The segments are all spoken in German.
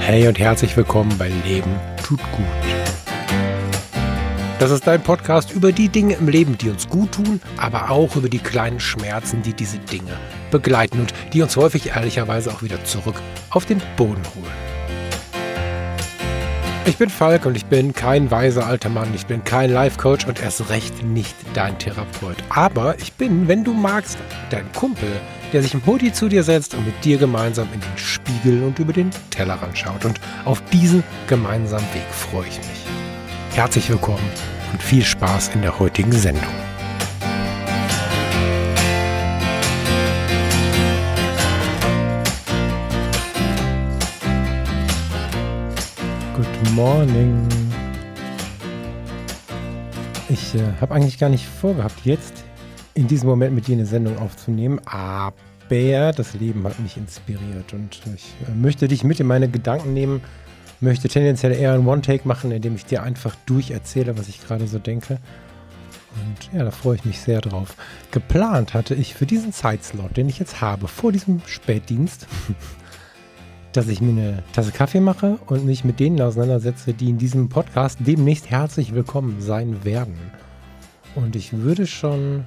Hey und herzlich willkommen bei Leben tut gut. Das ist dein Podcast über die Dinge im Leben, die uns gut tun, aber auch über die kleinen Schmerzen, die diese Dinge begleiten und die uns häufig ehrlicherweise auch wieder zurück auf den Boden holen. Ich bin Falk und ich bin kein weiser alter Mann, ich bin kein Life-Coach und erst recht nicht dein Therapeut. Aber ich bin, wenn du magst, dein Kumpel, der sich im Hoodie zu dir setzt und mit dir gemeinsam in den Spiegel und über den Tellerrand schaut. Und auf diesen gemeinsamen Weg freue ich mich. Herzlich willkommen und viel Spaß in der heutigen Sendung. Good morning. Ich habe eigentlich gar nicht vorgehabt, jetzt in diesem Moment mit dir eine Sendung aufzunehmen, aber das Leben hat mich inspiriert und ich möchte dich mit in meine Gedanken nehmen, möchte tendenziell eher ein One-Take machen, indem ich dir einfach durcherzähle, was ich gerade so denke. Und ja, da freue ich mich sehr drauf. Geplant hatte ich für diesen Zeitslot, den ich jetzt habe, vor diesem Spätdienst, dass ich mir eine Tasse Kaffee mache und mich mit denen auseinandersetze, die in diesem Podcast demnächst herzlich willkommen sein werden. Und ich würde schon...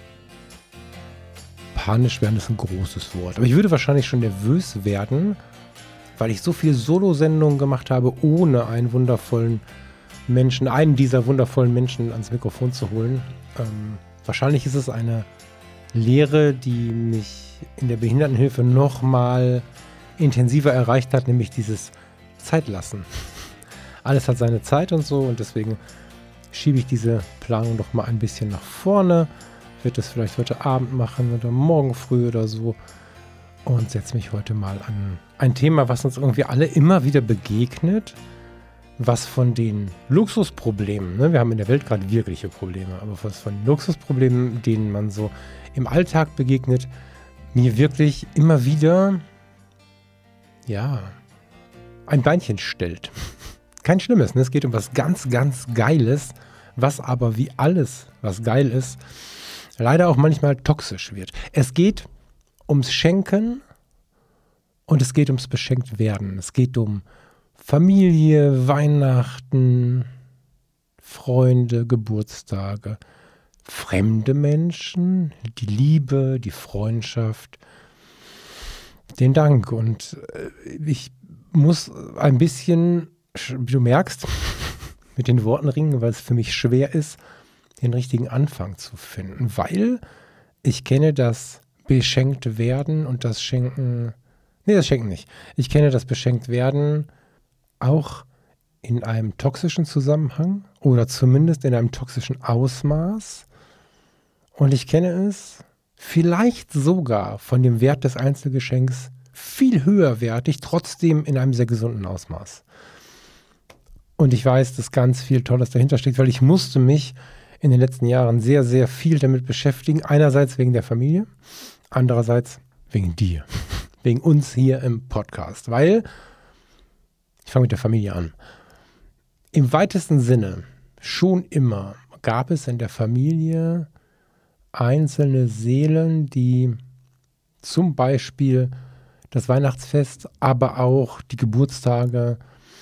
Panisch werden ist ein großes Wort. Aber ich würde wahrscheinlich schon nervös werden, weil ich so viele Solo-Sendungen gemacht habe, ohne einen wundervollen Menschen, einen dieser wundervollen Menschen ans Mikrofon zu holen. Wahrscheinlich ist es eine Lehre, die mich in der Behindertenhilfe nochmal intensiver erreicht hat, nämlich dieses Zeitlassen. Alles hat seine Zeit und so und deswegen schiebe ich diese Planung noch mal ein bisschen nach vorne. Wird es vielleicht heute Abend machen oder morgen früh oder so und setze mich heute mal an ein Thema, was uns irgendwie alle immer wieder begegnet, was von den Luxusproblemen, ne, wir haben in der Welt gerade wirkliche Probleme, aber was von den Luxusproblemen, denen man so im Alltag begegnet, mir wirklich immer wieder, ja, ein Beinchen stellt. Kein Schlimmes, ne? Es geht um was ganz, ganz Geiles, was aber wie alles, was geil ist, leider auch manchmal toxisch wird. Es geht ums Schenken und es geht ums Beschenktwerden. Es geht um Familie, Weihnachten, Freunde, Geburtstage, fremde Menschen, die Liebe, die Freundschaft, den Dank. Und ich muss ein bisschen, wie du merkst, mit den Worten ringen, weil es für mich schwer ist, den richtigen Anfang zu finden, weil ich kenne das Beschenktwerden und das Schenken, das Schenken nicht. Ich kenne das Beschenktwerden auch in einem toxischen Zusammenhang oder zumindest in einem toxischen Ausmaß und ich kenne es vielleicht sogar von dem Wert des Einzelgeschenks viel höherwertig, trotzdem in einem sehr gesunden Ausmaß. Und ich weiß, dass ganz viel Tolles dahinter steckt, weil ich musste mich in den letzten Jahren sehr, sehr viel damit beschäftigen. Einerseits wegen der Familie, andererseits wegen dir, wegen uns hier im Podcast. Weil, ich fange mit der Familie an, im weitesten Sinne schon immer gab es in der Familie einzelne Seelen, die zum Beispiel das Weihnachtsfest, aber auch die Geburtstage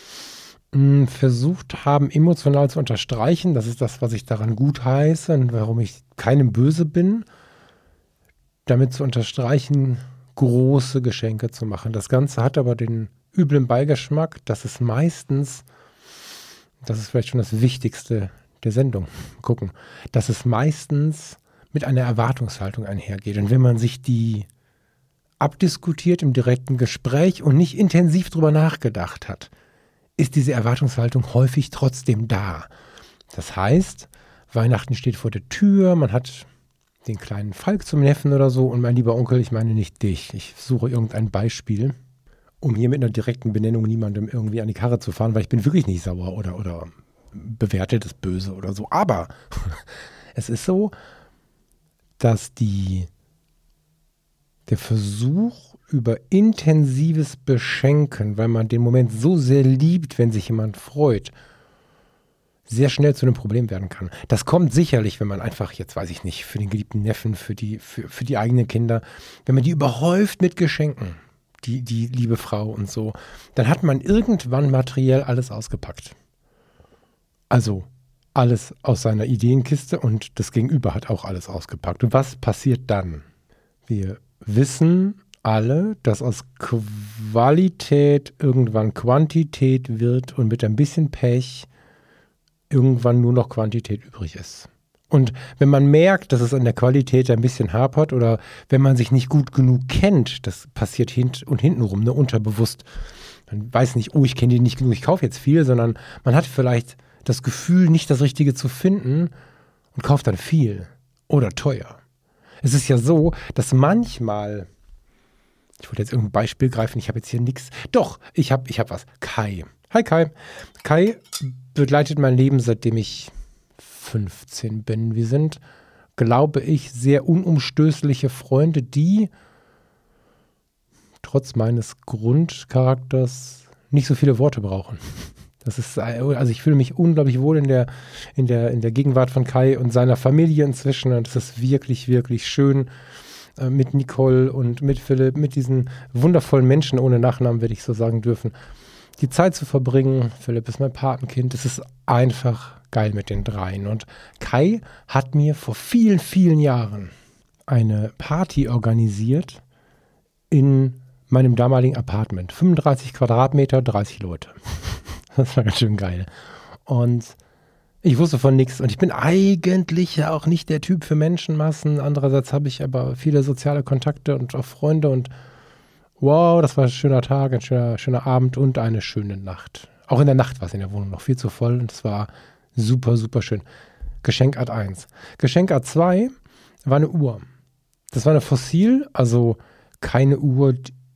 versucht haben, emotional zu unterstreichen. Das ist das, was ich daran gut heiße und warum ich keinem böse bin, damit zu unterstreichen, große Geschenke zu machen. Das Ganze hat aber den üblen Beigeschmack, dass es meistens, das ist vielleicht schon das Wichtigste der Sendung, gucken, dass es meistens mit einer Erwartungshaltung einhergeht. Und wenn man sich die abdiskutiert im direkten Gespräch und nicht intensiv drüber nachgedacht hat, ist diese Erwartungshaltung häufig trotzdem da. Das heißt, Weihnachten steht vor der Tür, man hat den kleinen Falk zum Neffen oder so und mein lieber Onkel, ich meine nicht dich, ich suche irgendein Beispiel, um hier mit einer direkten Benennung niemandem irgendwie an die Karre zu fahren, weil ich bin wirklich nicht sauer oder bewerte das böse oder so. Aber es ist so, dass der Versuch über intensives Beschenken, weil man den Moment so sehr liebt, wenn sich jemand freut, sehr schnell zu einem Problem werden kann. Das kommt sicherlich, wenn man einfach, jetzt weiß ich nicht, für den geliebten Neffen, für die eigenen Kinder, wenn man die überhäuft mit Geschenken, die liebe Frau und so, dann hat man irgendwann materiell alles ausgepackt. Also alles aus seiner Ideenkiste und das Gegenüber hat auch alles ausgepackt. Und was passiert dann? Wir wissen alle, dass aus Qualität irgendwann Quantität wird und mit ein bisschen Pech irgendwann nur noch Quantität übrig ist. Und wenn man merkt, dass es an der Qualität ein bisschen hapert oder wenn man sich nicht gut genug kennt, das passiert hintenrum, ne, unterbewusst. Man weiß nicht, ich kenne die nicht genug, ich kaufe jetzt viel, sondern man hat vielleicht das Gefühl, nicht das Richtige zu finden und kauft dann viel oder teuer. Es ist ja so, dass manchmal, ich wollte jetzt irgendein Beispiel greifen, ich habe jetzt hier nichts. Doch, ich hab was. Kai. Hi Kai. Kai begleitet mein Leben, seitdem ich 15 bin. Wir sind, glaube ich, sehr unumstößliche Freunde, die trotz meines Grundcharakters nicht so viele Worte brauchen. Das ist, also ich fühle mich unglaublich wohl in der Gegenwart von Kai und seiner Familie inzwischen. Und es ist wirklich, wirklich schön mit Nicole und mit Philipp, mit diesen wundervollen Menschen, ohne Nachnamen werde ich so sagen dürfen, die Zeit zu verbringen. Philipp ist mein Patenkind. Es ist einfach geil mit den dreien. Und Kai hat mir vor vielen, vielen Jahren eine Party organisiert in meinem damaligen Apartment. 35 Quadratmeter, 30 Leute. Das war ganz schön geil. Und ich wusste von nichts. Und ich bin eigentlich ja auch nicht der Typ für Menschenmassen. Andererseits habe ich aber viele soziale Kontakte und auch Freunde. Und wow, das war ein schöner Tag, ein schöner Abend und eine schöne Nacht. Auch in der Nacht war es in der Wohnung noch viel zu voll. Und es war super, super schön. Geschenkart 1. Geschenkart 2 war eine Uhr. Das war eine Fossil, also keine Uhr.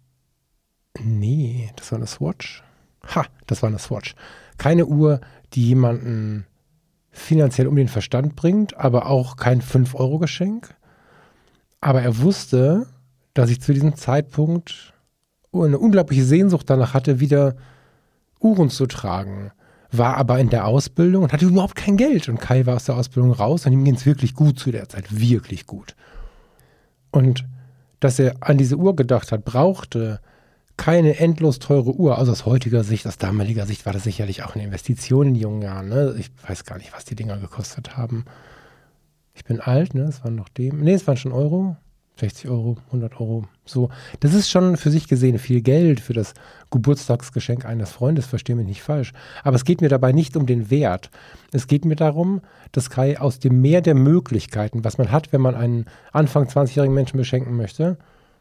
Nee, das war eine Swatch. Das war eine Swatch. Keine Uhr, die jemanden finanziell um den Verstand bringt, aber auch kein 5-Euro-Geschenk. Aber er wusste, dass ich zu diesem Zeitpunkt eine unglaubliche Sehnsucht danach hatte, wieder Uhren zu tragen. War aber in der Ausbildung und hatte überhaupt kein Geld. Und Kai war aus der Ausbildung raus und ihm ging es wirklich gut zu der Zeit. Wirklich gut. Und dass er an diese Uhr gedacht hat, brauchte keine endlos teure Uhr. Also aus heutiger Sicht, aus damaliger Sicht war das sicherlich auch eine Investition in jungen Jahren. Ne? Ich weiß gar nicht, was die Dinger gekostet haben. Ich bin alt, ne? Es waren noch es waren schon Euro. 60 Euro, 100 Euro, so. Das ist schon für sich gesehen viel Geld für das Geburtstagsgeschenk eines Freundes, verstehe mich nicht falsch. Aber es geht mir dabei nicht um den Wert. Es geht mir darum, dass Kai aus dem Meer der Möglichkeiten, was man hat, wenn man einen Anfang 20-jährigen Menschen beschenken möchte,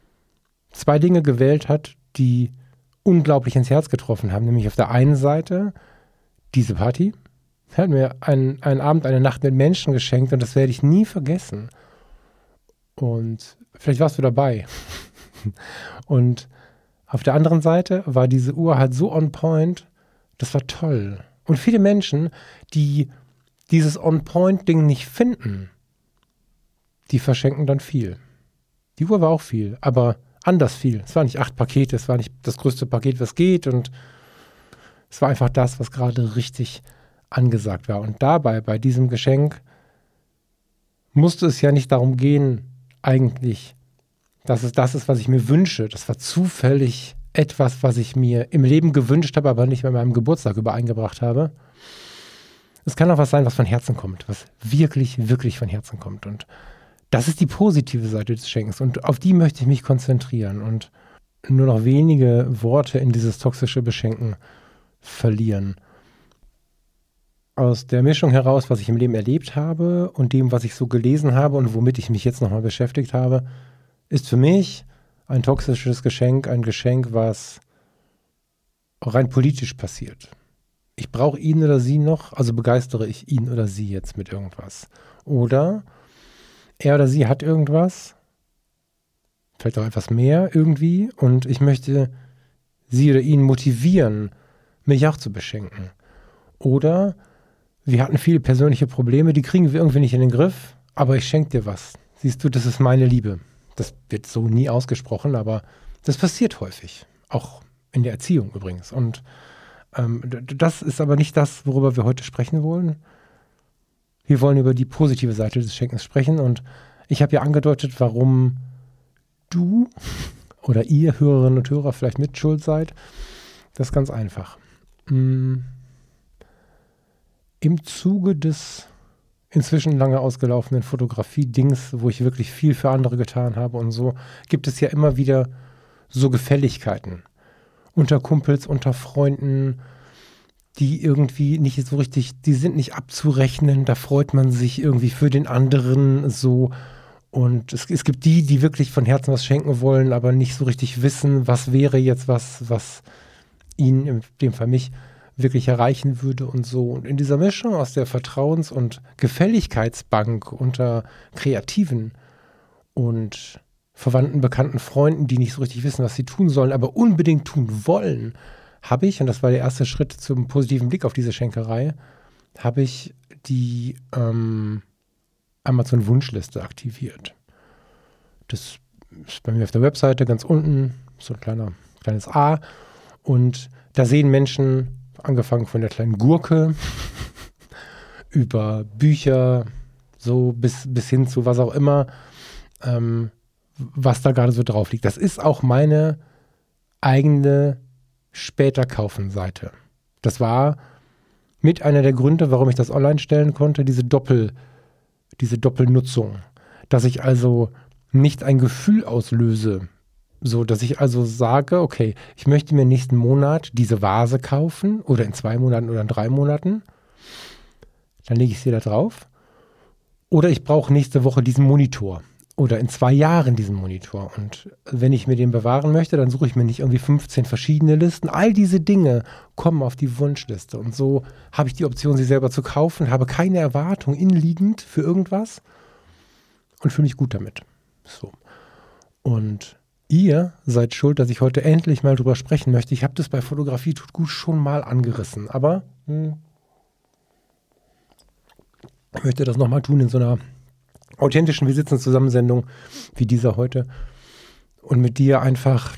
2 Dinge gewählt hat, die unglaublich ins Herz getroffen haben. Nämlich auf der einen Seite diese Party. Er hat mir einen Abend, eine Nacht mit Menschen geschenkt und das werde ich nie vergessen. Und vielleicht warst du dabei. Und auf der anderen Seite war diese Uhr halt so on point, das war toll. Und viele Menschen, die dieses On-Point-Ding nicht finden, die verschenken dann viel. Die Uhr war auch viel, aber anders viel. Es waren nicht 8 Pakete, es war nicht das größte Paket, was geht. Und es war einfach das, was gerade richtig angesagt war. Und dabei, bei diesem Geschenk, musste es ja nicht darum gehen, eigentlich, dass es das ist, was ich mir wünsche. Das war zufällig etwas, was ich mir im Leben gewünscht habe, aber nicht bei meinem Geburtstag übereingebracht habe. Es kann auch was sein, was von Herzen kommt, was wirklich, wirklich von Herzen kommt. Und das ist die positive Seite des Schenkens. Und auf die möchte ich mich konzentrieren und nur noch wenige Worte in dieses toxische Beschenken verlieren. Aus der Mischung heraus, was ich im Leben erlebt habe und dem, was ich so gelesen habe und womit ich mich jetzt nochmal beschäftigt habe, ist für mich ein toxisches Geschenk ein Geschenk, was rein politisch passiert. Ich brauche ihn oder sie noch, also begeistere ich ihn oder sie jetzt mit irgendwas. Oder er oder sie hat irgendwas, vielleicht auch etwas mehr irgendwie, und ich möchte sie oder ihn motivieren, mich auch zu beschenken. Oder wir hatten viele persönliche Probleme, die kriegen wir irgendwie nicht in den Griff, aber ich schenke dir was. Siehst du, das ist meine Liebe. Das wird so nie ausgesprochen, aber das passiert häufig. Auch in der Erziehung übrigens. Und das ist aber nicht das, worüber wir heute sprechen wollen. Wir wollen über die positive Seite des Schenkens sprechen. Und ich habe ja angedeutet, warum du oder ihr Hörerinnen und Hörer vielleicht mit schuld seid. Das ist ganz einfach. Im Zuge des inzwischen lange ausgelaufenen Fotografie-Dings, wo ich wirklich viel für andere getan habe und so, gibt es ja immer wieder so Gefälligkeiten. Unter Kumpels, unter Freunden, die irgendwie nicht so richtig, die sind nicht abzurechnen, da freut man sich irgendwie für den anderen so. Und es gibt die wirklich von Herzen was schenken wollen, aber nicht so richtig wissen, was wäre jetzt was ihnen, in dem Fall mich, wirklich erreichen würde und so. Und in dieser Mischung aus der Vertrauens- und Gefälligkeitsbank unter Kreativen und Verwandten, bekannten Freunden, die nicht so richtig wissen, was sie tun sollen, aber unbedingt tun wollen, habe ich, und das war der erste Schritt zum positiven Blick auf diese Schenkerei, habe ich die Amazon-Wunschliste aktiviert. Das ist bei mir auf der Webseite ganz unten, so ein kleines A. Und da sehen Menschen, angefangen von der kleinen Gurke, über Bücher, so bis hin zu was auch immer, was da gerade so drauf liegt. Das ist auch meine eigene Später-Kaufen-Seite. Das war mit einer der Gründe, warum ich das online stellen konnte, diese Doppelnutzung. Dass ich also nicht ein Gefühl auslöse, so dass ich also sage, okay, ich möchte mir nächsten Monat diese Vase kaufen oder in 2 Monaten oder in 3 Monaten. Dann lege ich sie da drauf. Oder ich brauche nächste Woche diesen Monitor. Oder in 2 Jahren diesen Monitor. Und wenn ich mir den bewahren möchte, dann suche ich mir nicht irgendwie 15 verschiedene Listen. All diese Dinge kommen auf die Wunschliste. Und so habe ich die Option, sie selber zu kaufen, habe keine Erwartung innenliegend für irgendwas und fühle mich gut damit. So. Und ihr seid schuld, dass ich heute endlich mal drüber sprechen möchte. Ich habe das bei Fotografie tut gut schon mal angerissen. Aber ich möchte das nochmal tun in so einer authentischen Wir sitzen Zusammensendung wie dieser heute und mit dir einfach,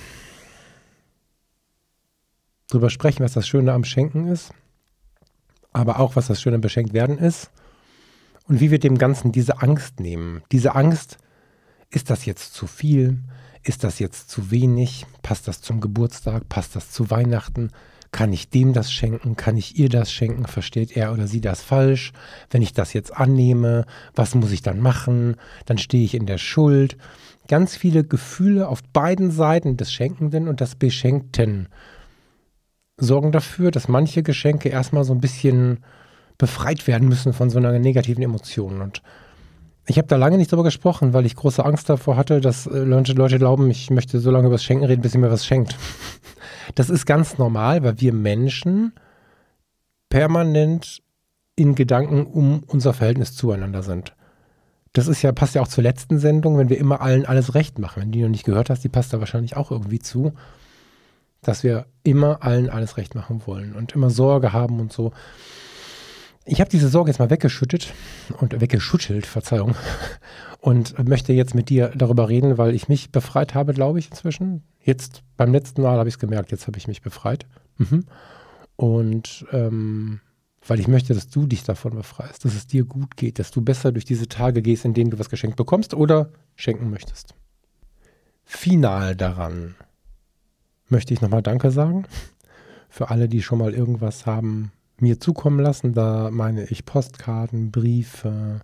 drüber sprechen, was das Schöne am Schenken ist, aber auch, was das Schöne am Beschenktwerden ist und wie wir dem Ganzen diese Angst nehmen. Diese Angst, ist das jetzt zu viel? Ist das jetzt zu wenig? Passt das zum Geburtstag? Passt das zu Weihnachten? Kann ich dem das schenken? Kann ich ihr das schenken? Versteht er oder sie das falsch? Wenn ich das jetzt annehme, was muss ich dann machen? Dann stehe ich in der Schuld. Ganz viele Gefühle auf beiden Seiten des Schenkenden und des Beschenkten sorgen dafür, dass manche Geschenke erstmal so ein bisschen befreit werden müssen von so einer negativen Emotion. Und ich habe da lange nicht drüber gesprochen, weil ich große Angst davor hatte, dass Leute glauben, ich möchte so lange über das Schenken reden, bis ihr mir was schenkt. Das ist ganz normal, weil wir Menschen permanent in Gedanken um unser Verhältnis zueinander sind. Das ist passt ja auch zur letzten Sendung, wenn wir immer allen alles recht machen. Wenn du die noch nicht gehört hast, die passt da wahrscheinlich auch irgendwie zu, dass wir immer allen alles recht machen wollen und immer Sorge haben und so. Ich habe diese Sorge jetzt mal weggeschüttelt, Verzeihung, und möchte jetzt mit dir darüber reden, weil ich mich befreit habe, glaube ich, inzwischen. Jetzt, beim letzten Mal habe ich es gemerkt, jetzt habe ich mich befreit. Und weil ich möchte, dass du dich davon befreist, dass es dir gut geht, dass du besser durch diese Tage gehst, in denen du was geschenkt bekommst oder schenken möchtest. Final daran möchte ich nochmal Danke sagen für alle, die schon mal irgendwas haben mir zukommen lassen. Da meine ich Postkarten, Briefe,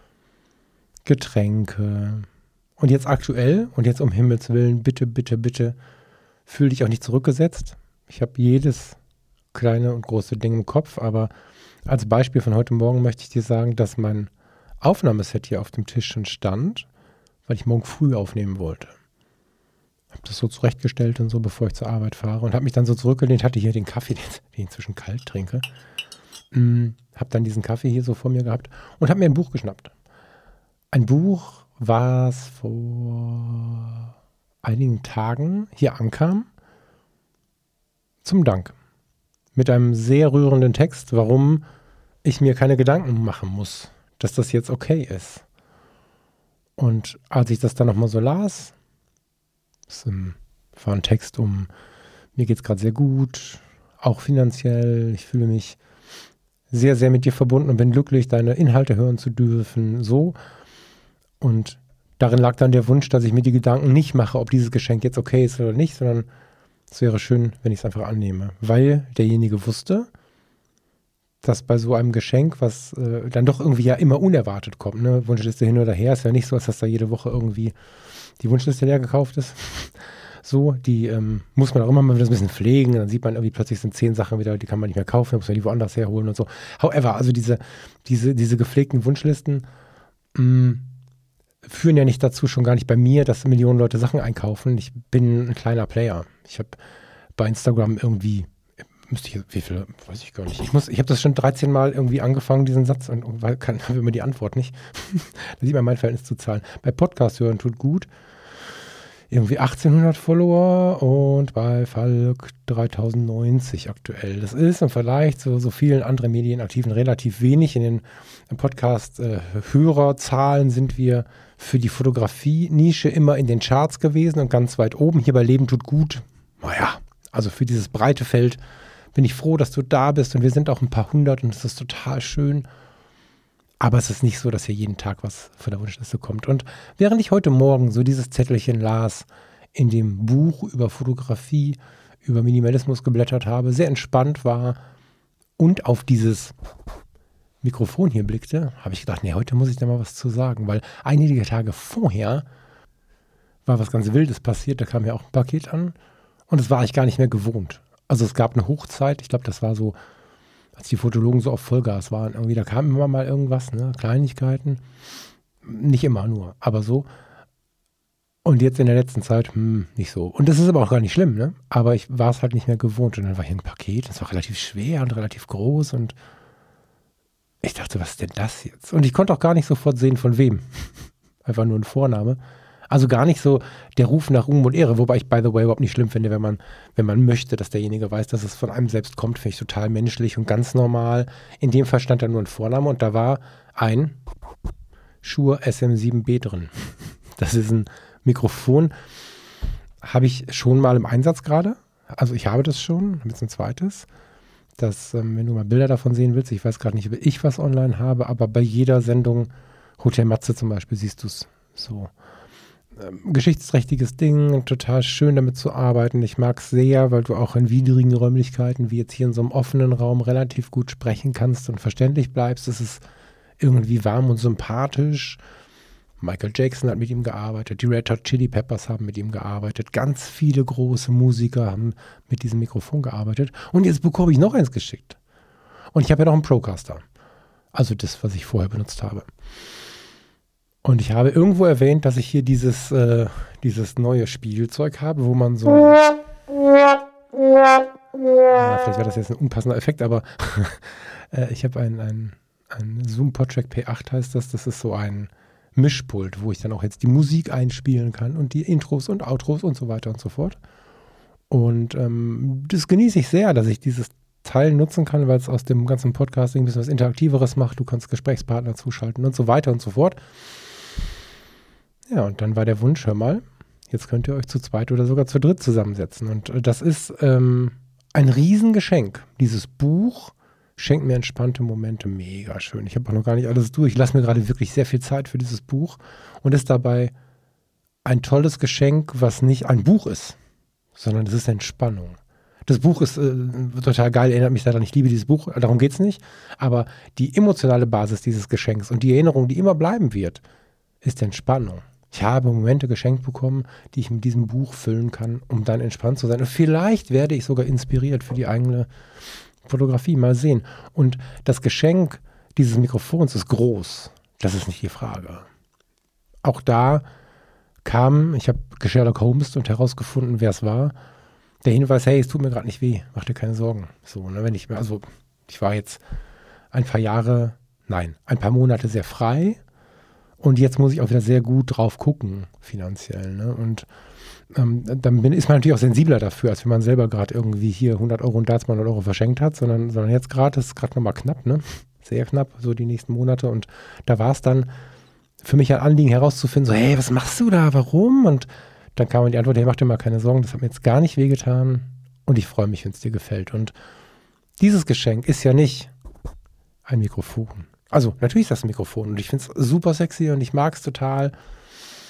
Getränke. Und jetzt aktuell, und jetzt um Himmels Willen, bitte, bitte, bitte, fühl dich auch nicht zurückgesetzt. Ich habe jedes kleine und große Ding im Kopf, aber als Beispiel von heute Morgen möchte ich dir sagen, dass mein Aufnahmeset hier auf dem Tisch schon stand, weil ich morgen früh aufnehmen wollte. Habe das so zurechtgestellt und so, bevor ich zur Arbeit fahre und habe mich dann so zurückgelehnt, hatte hier den Kaffee, den ich inzwischen kalt trinke, habe dann diesen Kaffee hier so vor mir gehabt und habe mir ein Buch geschnappt. Ein Buch, was vor einigen Tagen hier ankam, zum Dank. Mit einem sehr rührenden Text, warum ich mir keine Gedanken machen muss, dass das jetzt okay ist. Und als ich das dann nochmal so las, es war ein Text mir geht es gerade sehr gut, auch finanziell, ich fühle mich sehr, sehr mit dir verbunden und bin glücklich, deine Inhalte hören zu dürfen, so. Und darin lag dann der Wunsch, dass ich mir die Gedanken nicht mache, ob dieses Geschenk jetzt okay ist oder nicht, sondern es wäre schön, wenn ich es einfach annehme. Weil derjenige wusste, dass bei so einem Geschenk, was dann doch irgendwie ja immer unerwartet kommt, ne? Wunschliste hin oder her, ist ja nicht so, als dass da jede Woche irgendwie die Wunschliste leer gekauft ist. So, die muss man auch immer mal wieder so ein bisschen pflegen. Dann sieht man irgendwie plötzlich sind 10 Sachen wieder, die kann man nicht mehr kaufen, dann muss man die woanders herholen und so. However, also diese gepflegten Wunschlisten führen ja nicht dazu, schon gar nicht bei mir, dass Millionen Leute Sachen einkaufen. Ich bin ein kleiner Player. Ich habe bei Instagram irgendwie, wie viel, weiß ich gar nicht. Ich habe das schon 13 Mal irgendwie angefangen, diesen Satz, und habe immer die Antwort nicht. Da sieht man mein Verhältnis zu Zahlen. Bei Podcast hören tut gut. Irgendwie 1800 Follower und bei Falk 3090 aktuell. Das ist im Vergleich zu so vielen anderen Medienaktiven relativ wenig. In den Podcast-Hörerzahlen sind wir für die Fotografie-Nische immer in den Charts gewesen und ganz weit oben. Hier bei Leben tut gut. Naja, also für dieses breite Feld bin ich froh, dass du da bist, und wir sind auch ein paar hundert und es ist total schön. Aber es ist nicht so, dass hier jeden Tag was von der Wunschliste kommt. Und während ich heute Morgen so dieses Zettelchen las, in dem Buch über Fotografie, über Minimalismus geblättert habe, sehr entspannt war und auf dieses Mikrofon hier blickte, habe ich gedacht, nee, heute muss ich da mal was zu sagen, weil einige Tage vorher war was ganz Wildes passiert, da kam ja auch ein Paket an und das war ich gar nicht mehr gewohnt. Also es gab eine Hochzeit, ich glaube, das war so, als die Fotologen so auf Vollgas waren, irgendwie, da kam immer mal irgendwas, ne, Kleinigkeiten, nicht immer nur, aber so. Und jetzt in der letzten Zeit, nicht so. Und das ist aber auch gar nicht schlimm, ne, aber ich war es halt nicht mehr gewohnt und dann war hier ein Paket, das war relativ schwer und relativ groß und ich dachte, was ist denn das jetzt? Und ich konnte auch gar nicht sofort sehen, von wem. Einfach nur ein Vorname. Also gar nicht so der Ruf nach Ruhm und Ehre, wobei ich, by the way, überhaupt nicht schlimm finde, wenn man möchte, dass derjenige weiß, dass es von einem selbst kommt, finde ich total menschlich und ganz normal. In dem Fall stand da nur ein Vorname und da war ein Shure SM7B drin. Das ist ein Mikrofon, habe ich schon mal im Einsatz gerade. Also ich habe das schon, habe jetzt ein zweites. Das, wenn du mal Bilder davon sehen willst, ich weiß gerade nicht, ob ich was online habe, aber bei jeder Sendung, Hotel Matze zum Beispiel, siehst du es so. Geschichtsträchtiges Ding, total schön damit zu arbeiten. Ich mag es sehr, weil du auch in widrigen Räumlichkeiten, wie jetzt hier in so einem offenen Raum, relativ gut sprechen kannst und verständlich bleibst. Es ist irgendwie warm und sympathisch. Michael Jackson hat mit ihm gearbeitet, die Red Hot Chili Peppers haben mit ihm gearbeitet, ganz viele große Musiker haben mit diesem Mikrofon gearbeitet. Und jetzt bekomme ich noch eins geschickt. Und ich habe ja noch einen Procaster. Also das, was ich vorher benutzt habe. Und ich habe irgendwo erwähnt, dass ich hier dieses neue Spielzeug habe, wo man so... vielleicht war das jetzt ein unpassender Effekt, aber ich habe ein Zoom PodTrack P8 heißt das. Das ist so ein Mischpult, wo ich dann auch jetzt die Musik einspielen kann und die Intros und Outros und so weiter und so fort. Und das genieße ich sehr, dass ich dieses Teil nutzen kann, weil es aus dem ganzen Podcasting ein bisschen was Interaktiveres macht. Du kannst Gesprächspartner zuschalten und so weiter und so fort. Ja, und dann war der Wunsch, hör mal, jetzt könnt ihr euch zu zweit oder sogar zu dritt zusammensetzen. Und das ist ein Riesengeschenk. Dieses Buch schenkt mir entspannte Momente, mega schön. Ich habe auch noch gar nicht alles durch. Ich lasse mir gerade wirklich sehr viel Zeit für dieses Buch und ist dabei ein tolles Geschenk, was nicht ein Buch ist, sondern es ist Entspannung. Das Buch ist total geil, erinnert mich daran, ich liebe dieses Buch, darum geht es nicht. Aber die emotionale Basis dieses Geschenks und die Erinnerung, die immer bleiben wird, ist Entspannung. Ich habe Momente geschenkt bekommen, die ich mit diesem Buch füllen kann, um dann entspannt zu sein. Und vielleicht werde ich sogar inspiriert für die eigene Fotografie. Mal sehen. Und das Geschenk dieses Mikrofons ist groß. Das ist nicht die Frage. Auch da ich habe Sherlock Holmes und herausgefunden, wer es war. Der Hinweis, hey, es tut mir gerade nicht weh, mach dir keine Sorgen. So, ne, ich war jetzt ein paar Monate sehr frei. Und jetzt muss ich auch wieder sehr gut drauf gucken, finanziell. Ne? Und dann ist man natürlich auch sensibler dafür, als wenn man selber gerade irgendwie hier 100 Euro und da 200 Euro verschenkt hat, sondern jetzt gerade ist es gerade nochmal knapp, ne? Sehr knapp, so die nächsten Monate. Und da war es dann für mich ein Anliegen herauszufinden, so, hey, was machst du da, warum? Und dann kam die Antwort, hey, mach dir mal keine Sorgen, das hat mir jetzt gar nicht wehgetan und ich freue mich, wenn es dir gefällt. Und dieses Geschenk ist ja nicht ein Mikrofon. Also, natürlich ist das ein Mikrofon und ich finde es super sexy und ich mag es total.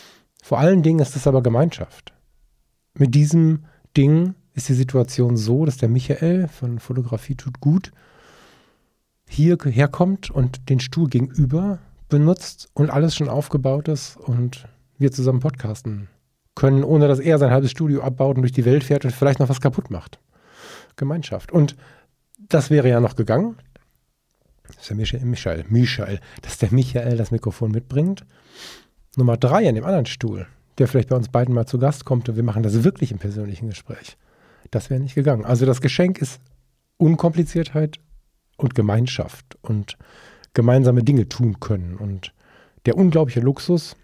Vor allen Dingen ist es aber Gemeinschaft. Mit diesem Ding ist die Situation so, dass der Michael von Fotografie tut gut hierher kommt und den Stuhl gegenüber benutzt und alles schon aufgebaut ist und wir zusammen podcasten können, ohne dass er sein halbes Studio abbaut und durch die Welt fährt und vielleicht noch was kaputt macht. Gemeinschaft. Und das wäre ja noch gegangen, dass der Michael das Mikrofon mitbringt. Nummer 3 an dem anderen Stuhl, der vielleicht bei uns beiden mal zu Gast kommt und wir machen das wirklich im persönlichen Gespräch. Das wäre nicht gegangen. Also das Geschenk ist Unkompliziertheit und Gemeinschaft und gemeinsame Dinge tun können. Und der unglaubliche Luxus,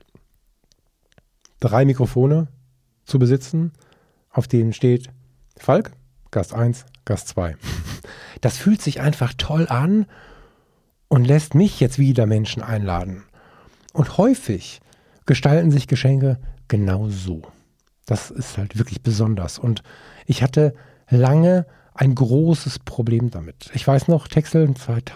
3 Mikrofone zu besitzen, auf denen steht Falk, Gast 1, Gast 2. Das fühlt sich einfach toll an und lässt mich jetzt wieder Menschen einladen. Und häufig gestalten sich Geschenke genau so. Das ist halt wirklich besonders. Und ich hatte lange ein großes Problem damit. Ich weiß noch, Texel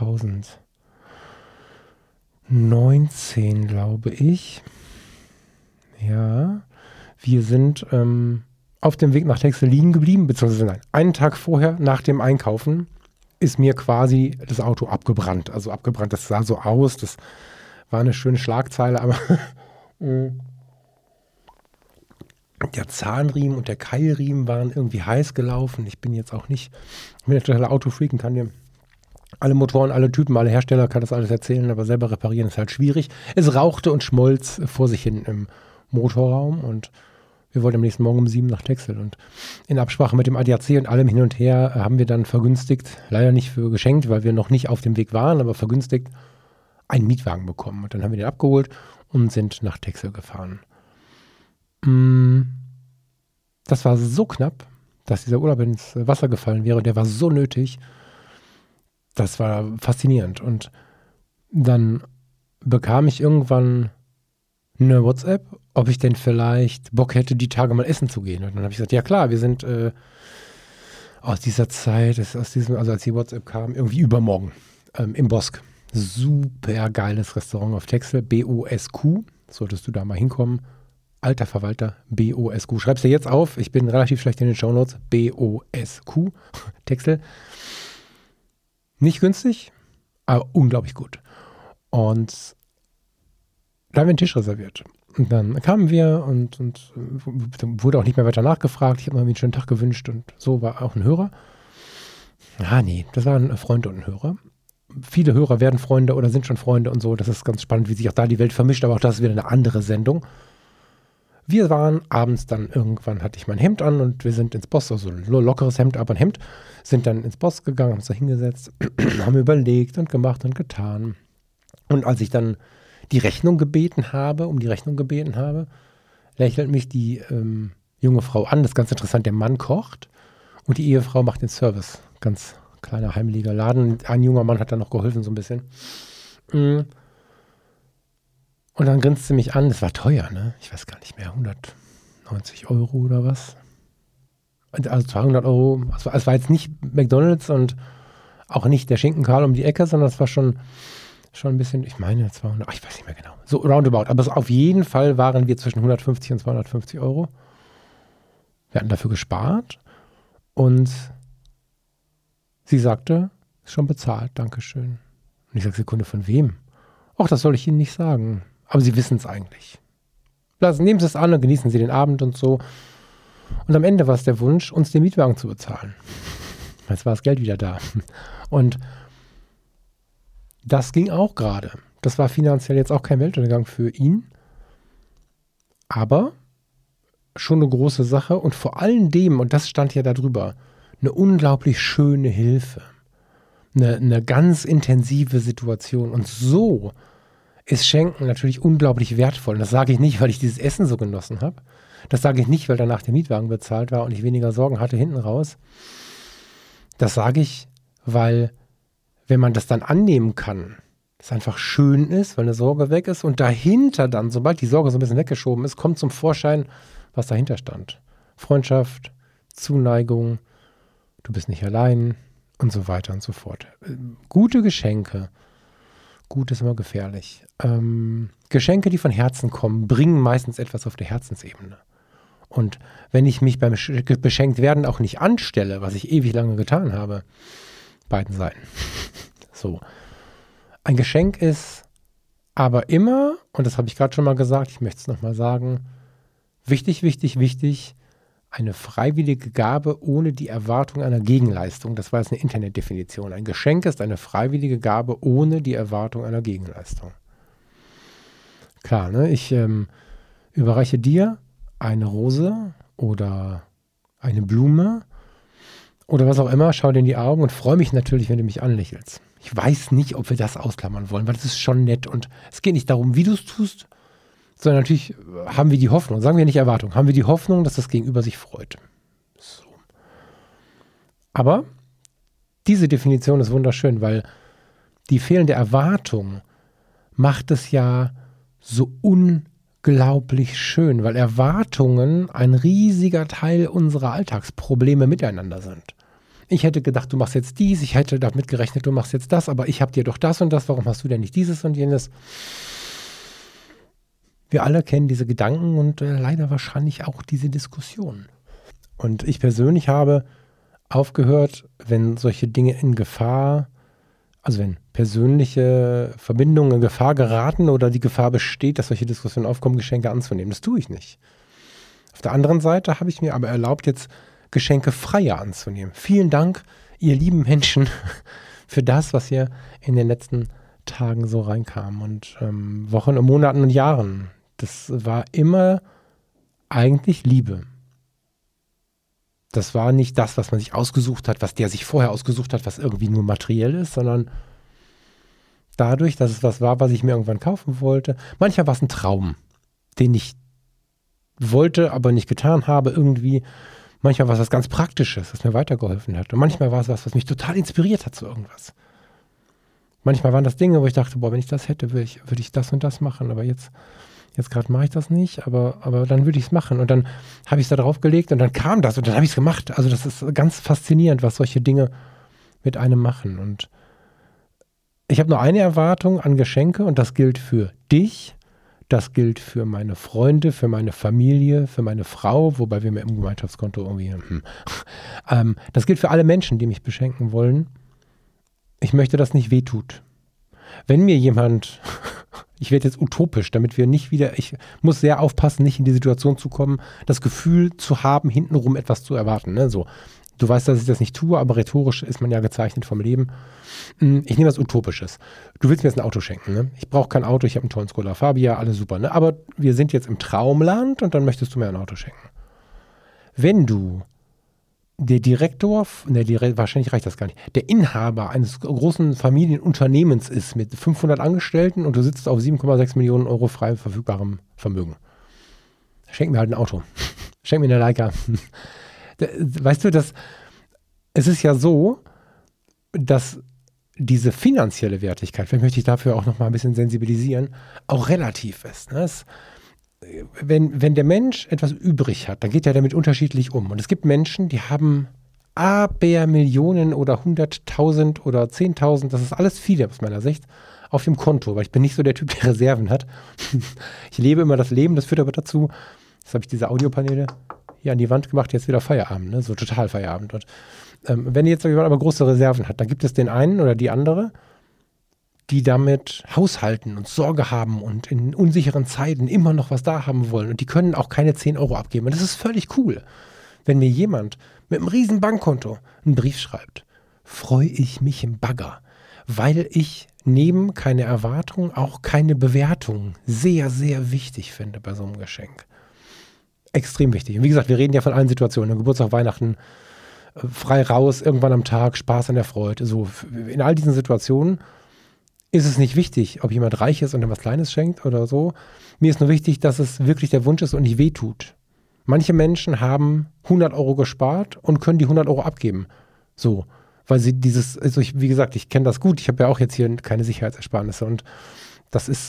2019, glaube ich. Ja, wir sind auf dem Weg nach Texel liegen geblieben, beziehungsweise nein, einen Tag vorher nach dem Einkaufen ist mir quasi das Auto abgebrannt. Also abgebrannt, das sah so aus, das war eine schöne Schlagzeile, aber der Zahnriemen und der Keilriemen waren irgendwie heiß gelaufen. Ich bin ein totaler Autofreak und kann dir alle Motoren, alle Typen, alle Hersteller, kann das alles erzählen, aber selber reparieren ist halt schwierig. Es rauchte und schmolz vor sich hin im Motorraum und wir wollten am nächsten Morgen um 7 nach Texel und in Absprache mit dem ADAC und allem hin und her haben wir dann vergünstigt, leider nicht für geschenkt, weil wir noch nicht auf dem Weg waren, aber vergünstigt einen Mietwagen bekommen. Und dann haben wir den abgeholt und sind nach Texel gefahren. Das war so knapp, dass dieser Urlaub ins Wasser gefallen wäre. Der war so nötig. Das war faszinierend. Und dann bekam ich irgendwann eine WhatsApp, ob ich denn vielleicht Bock hätte, die Tage mal essen zu gehen. Und dann habe ich gesagt, ja klar, wir sind aus dieser Zeit, also als die WhatsApp kam, irgendwie übermorgen im Bosk. Super geiles Restaurant auf Texel, BOSQ. Solltest du da mal hinkommen. Alter Verwalter, BOSQ. Schreib's dir jetzt auf. Ich bin relativ schlecht in den Shownotes. BOSQ. Texel. Nicht günstig, aber unglaublich gut. Und da haben wir einen Tisch reserviert. Und dann kamen wir und wurde auch nicht mehr weiter nachgefragt. Ich habe mir einen schönen Tag gewünscht und so war auch ein Hörer. Ah, nee, das war ein Freund und ein Hörer. Viele Hörer werden Freunde oder sind schon Freunde und so. Das ist ganz spannend, wie sich auch da die Welt vermischt, aber auch das ist wieder eine andere Sendung. Wir waren abends dann irgendwann, hatte ich mein Hemd an und wir sind ins Boss, also ein lockeres Hemd, aber ein Hemd, sind dann ins Boss gegangen, haben uns da hingesetzt, haben überlegt und gemacht und getan. Und als ich dann um die Rechnung gebeten habe, lächelt mich die junge Frau an. Das ist ganz interessant, der Mann kocht und die Ehefrau macht den Service. Ganz kleiner, heimeliger Laden. Ein junger Mann hat da noch geholfen, so ein bisschen. Und dann grinst sie mich an, das war teuer, ne? Ich weiß gar nicht mehr, 190 € oder was? Also 200 €. Also es war jetzt nicht McDonald's und auch nicht der Schinkenkarl um die Ecke, sondern es war schon ein bisschen, ich meine 200, ich weiß nicht mehr genau. So roundabout. Aber auf jeden Fall waren wir zwischen 150 und 250 €. Wir hatten dafür gespart und sie sagte, ist schon bezahlt, Dankeschön. Und ich sage, Sekunde, von wem? Ach, das soll ich Ihnen nicht sagen. Aber Sie wissen es eigentlich. Nehmen Sie es an und genießen Sie den Abend und so. Und am Ende war es der Wunsch, uns den Mietwagen zu bezahlen. Jetzt war das Geld wieder da. Und das ging auch gerade. Das war finanziell jetzt auch kein Weltuntergang für ihn. Aber schon eine große Sache. Und vor allen Dingen, und das stand ja da drüber, eine unglaublich schöne Hilfe. Eine ganz intensive Situation. Und so ist Schenken natürlich unglaublich wertvoll. Und das sage ich nicht, weil ich dieses Essen so genossen habe. Das sage ich nicht, weil danach der Mietwagen bezahlt war und ich weniger Sorgen hatte hinten raus. Das sage ich, weil wenn man das dann annehmen kann, es einfach schön ist, weil eine Sorge weg ist und dahinter dann, sobald die Sorge so ein bisschen weggeschoben ist, kommt zum Vorschein, was dahinter stand. Freundschaft, Zuneigung, du bist nicht allein und so weiter und so fort. Gute Geschenke Gut ist immer gefährlich. Geschenke, die von Herzen kommen, bringen meistens etwas auf der Herzensebene. Und wenn ich mich beim beschenkt werden auch nicht anstelle, was ich ewig lange getan habe, beiden Seiten. So. Ein Geschenk ist aber immer, und das habe ich gerade schon mal gesagt, ich möchte es nochmal sagen, wichtig, eine freiwillige Gabe ohne die Erwartung einer Gegenleistung. Das war jetzt eine Internetdefinition. Ein Geschenk ist eine freiwillige Gabe ohne die Erwartung einer Gegenleistung. Klar, ne? Ich überreiche dir eine Rose oder eine Blume oder was auch immer, schau dir in die Augen und freue mich natürlich, wenn du mich anlächelst. Ich weiß nicht, ob wir das ausklammern wollen, weil das ist schon nett und es geht nicht darum, wie du es tust, sondern natürlich haben wir die Hoffnung, sagen wir nicht Erwartung, haben wir die Hoffnung, dass das Gegenüber sich freut. So. Aber diese Definition ist wunderschön, weil die fehlende Erwartung macht es ja so unglaublich schön, weil Erwartungen ein riesiger Teil unserer Alltagsprobleme miteinander sind. Ich hätte gedacht, du machst jetzt dies, ich hätte damit gerechnet, du machst jetzt das, aber ich habe dir doch das und das, warum hast du denn nicht dieses und jenes? Wir alle kennen diese Gedanken und leider wahrscheinlich auch diese Diskussion. Und ich persönlich habe aufgehört, wenn solche Dinge in Gefahr, also wenn persönliche Verbindungen in Gefahr geraten oder die Gefahr besteht, dass solche Diskussionen aufkommen, Geschenke anzunehmen. Das tue ich nicht. Auf der anderen Seite habe ich mir aber erlaubt, jetzt Geschenke freier anzunehmen. Vielen Dank, ihr lieben Menschen, für das, was hier in den letzten Tagen so reinkam und Wochen und Monaten und Jahren. Das war immer eigentlich Liebe. Das war nicht das, was man sich ausgesucht hat, was der sich vorher ausgesucht hat, was irgendwie nur materiell ist, sondern dadurch, dass es was war, was ich mir irgendwann kaufen wollte. Manchmal war es ein Traum, den ich wollte, aber nicht getan habe irgendwie. Manchmal war es was ganz Praktisches, das mir weitergeholfen hat. Und manchmal war es was mich total inspiriert hat zu irgendwas. Manchmal waren das Dinge, wo ich dachte, boah, wenn ich das hätte, würde ich das und das machen. Aber jetzt gerade mache ich das nicht, aber dann würde ich es machen. Und dann habe ich es da drauf gelegt und dann kam das und dann habe ich es gemacht. Also das ist ganz faszinierend, was solche Dinge mit einem machen. Und ich habe nur eine Erwartung an Geschenke und das gilt für dich, das gilt für meine Freunde, für meine Familie, für meine Frau, wobei wir mir im Gemeinschaftskonto irgendwie, das gilt für alle Menschen, die mich beschenken wollen. Ich möchte, dass nicht wehtut. Wenn mir jemand, ich werde jetzt utopisch, damit wir nicht wieder, ich muss sehr aufpassen, nicht in die Situation zu kommen, das Gefühl zu haben, hintenrum etwas zu erwarten. Ne? So, du weißt, dass ich das nicht tue, aber rhetorisch ist man ja gezeichnet vom Leben. Ich nehme was Utopisches. Du willst mir jetzt ein Auto schenken. Ne? Ich brauche kein Auto, ich habe einen tollen Skoda Fabia, alles super. Ne? Aber wir sind jetzt im Traumland und dann möchtest du mir ein Auto schenken. Wenn du der Direktor, wahrscheinlich reicht das gar nicht, der Inhaber eines großen Familienunternehmens ist mit 500 Angestellten und du sitzt auf 7,6 Millionen Euro frei verfügbarem Vermögen. Schenk mir halt ein Auto. Schenk mir eine Leica. Weißt du, es ist ja so, dass diese finanzielle Wertigkeit, vielleicht möchte ich dafür auch noch mal ein bisschen sensibilisieren, auch relativ ist. Ne? Wenn der Mensch etwas übrig hat, dann geht er damit unterschiedlich um. Und es gibt Menschen, die haben Abermillionen oder 100.000 oder 10.000, das ist alles viele aus meiner Sicht, auf dem Konto, weil ich bin nicht so der Typ, der Reserven hat. Ich lebe immer das Leben, das führt aber dazu, jetzt habe ich diese Audiopaneele hier an die Wand gemacht, jetzt wieder Feierabend, ne? So total Feierabend. Und wenn jetzt jemand aber große Reserven hat, dann gibt es den einen oder die andere, die damit haushalten und Sorge haben und in unsicheren Zeiten immer noch was da haben wollen. Und die können auch keine 10 Euro abgeben. Und das ist völlig cool. Wenn mir jemand mit einem riesen Bankkonto einen Brief schreibt, freue ich mich im Bagger, weil ich neben keine Erwartung auch keine Bewertung sehr, sehr wichtig finde bei so einem Geschenk. Extrem wichtig. Und wie gesagt, wir reden ja von allen Situationen. Geburtstag, Weihnachten, frei raus, irgendwann am Tag, Spaß an der Freude. So, in all diesen Situationen ist es nicht wichtig, ob jemand reich ist und dann was Kleines schenkt oder so. Mir ist nur wichtig, dass es wirklich der Wunsch ist und nicht wehtut. Manche Menschen haben 100 Euro gespart und können die 100 Euro abgeben. So, weil sie also wie gesagt, ich kenne das gut. Ich habe ja auch jetzt hier keine Sicherheitsersparnisse und das ist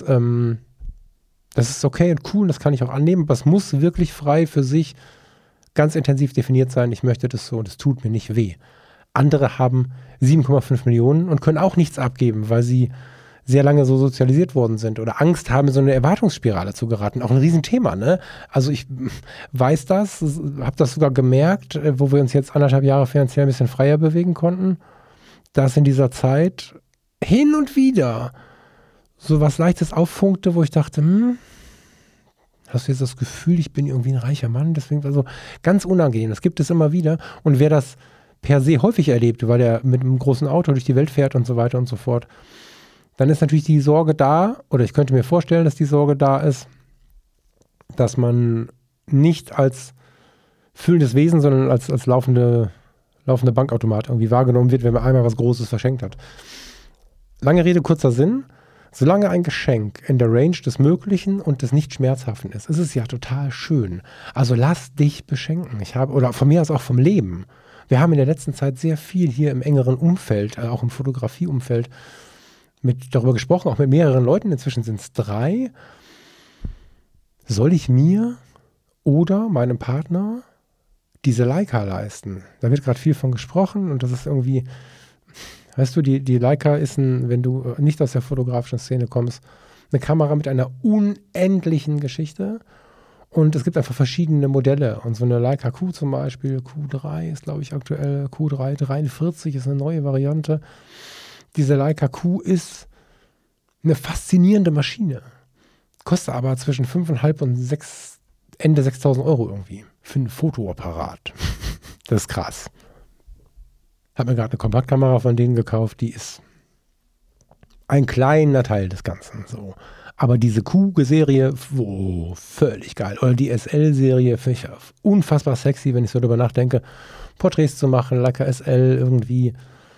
okay und cool, das kann ich auch annehmen, aber es muss wirklich frei für sich ganz intensiv definiert sein. Ich möchte das so und es tut mir nicht weh. Andere haben 7,5 Millionen und können auch nichts abgeben, weil sie sehr lange so sozialisiert worden sind oder Angst haben, in so eine Erwartungsspirale zu geraten. Auch ein Riesenthema, ne? Also ich weiß das, habe das sogar gemerkt, wo wir uns jetzt 1,5 Jahre finanziell ein bisschen freier bewegen konnten, dass in dieser Zeit hin und wieder so was Leichtes auffunkte, wo ich dachte, hast du jetzt das Gefühl, ich bin irgendwie ein reicher Mann? Deswegen war so ganz unangenehm. Das gibt es immer wieder. Und wer das per se häufig erlebt, weil er mit einem großen Auto durch die Welt fährt und so weiter und so fort, dann ist natürlich die Sorge da, oder ich könnte mir vorstellen, dass die Sorge da ist, dass man nicht als füllendes Wesen, sondern als laufende Bankautomat irgendwie wahrgenommen wird, wenn man einmal was Großes verschenkt hat. Lange Rede, kurzer Sinn. Solange ein Geschenk in der Range des Möglichen und des Nicht-Schmerzhaften ist es ja total schön. Also lass dich beschenken. Oder von mir aus auch vom Leben. Wir haben in der letzten Zeit sehr viel hier im engeren Umfeld, auch im Fotografieumfeld, darüber gesprochen, auch mit mehreren Leuten. Inzwischen sind es 3. Soll ich mir oder meinem Partner diese Leica leisten? Da wird gerade viel von gesprochen und das ist irgendwie, weißt du, die Leica ist wenn du nicht aus der fotografischen Szene kommst, eine Kamera mit einer unendlichen Geschichte und es gibt einfach verschiedene Modelle und so eine Leica Q zum Beispiel, Q3 ist glaube ich aktuell, Q3 43 ist eine neue Variante. Diese Leica Q ist eine faszinierende Maschine. Kostet aber zwischen 5.500 und Ende 6.000 Euro irgendwie für ein Fotoapparat. Das ist krass. Habe mir gerade eine Kompaktkamera von denen gekauft, die ist ein kleiner Teil des Ganzen. So. Aber diese Q-Serie, völlig geil. Oder die SL-Serie, finde ich unfassbar sexy, wenn ich so darüber nachdenke, Porträts zu machen, Leica SL irgendwie.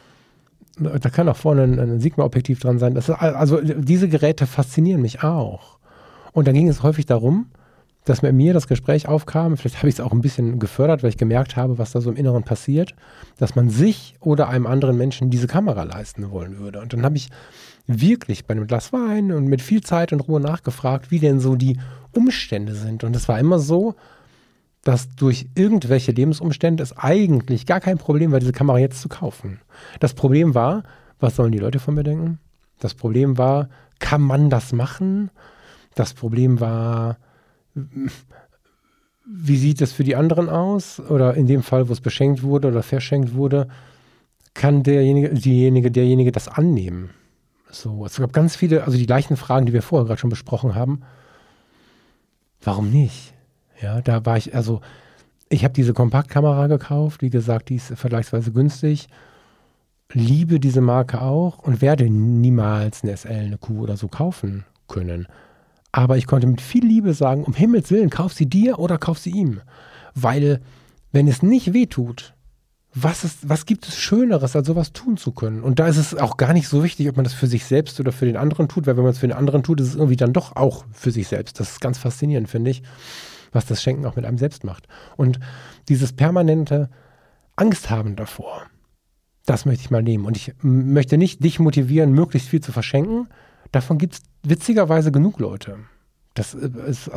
Da kann auch vorne ein Sigma-Objektiv dran sein. Also diese Geräte faszinieren mich auch. Und dann ging es häufig darum, dass mit mir das Gespräch aufkam, vielleicht habe ich es auch ein bisschen gefördert, weil ich gemerkt habe, was da so im Inneren passiert, dass man sich oder einem anderen Menschen diese Kamera leisten wollen würde. Und dann habe ich wirklich bei einem Glas Wein und mit viel Zeit und Ruhe nachgefragt, wie denn so die Umstände sind. Und es war immer so, dass durch irgendwelche Lebensumstände es eigentlich gar kein Problem war, diese Kamera jetzt zu kaufen. Das Problem war, was sollen die Leute von mir denken? Das Problem war, kann man das machen? Das Problem war, wie sieht es für die anderen aus? Oder in dem Fall, wo es beschenkt wurde oder verschenkt wurde, kann derjenige das annehmen? So, es gab ganz viele, also die gleichen Fragen, die wir vorher gerade schon besprochen haben. Warum nicht? Ja, da war ich habe diese Kompaktkamera gekauft, wie gesagt, die ist vergleichsweise günstig, liebe diese Marke auch und werde niemals eine SL, eine Q oder so kaufen können. Aber ich konnte mit viel Liebe sagen, um Himmels Willen, kauf sie dir oder kauf sie ihm. Weil, wenn es nicht wehtut, was gibt es Schöneres, als sowas tun zu können? Und da ist es auch gar nicht so wichtig, ob man das für sich selbst oder für den anderen tut, weil wenn man es für den anderen tut, ist es irgendwie dann doch auch für sich selbst. Das ist ganz faszinierend, finde ich, was das Schenken auch mit einem selbst macht. Und dieses permanente Angst haben davor, das möchte ich mal nehmen. Und ich möchte nicht dich motivieren, möglichst viel zu verschenken. Davon gibt es witzigerweise genug Leute. Das ist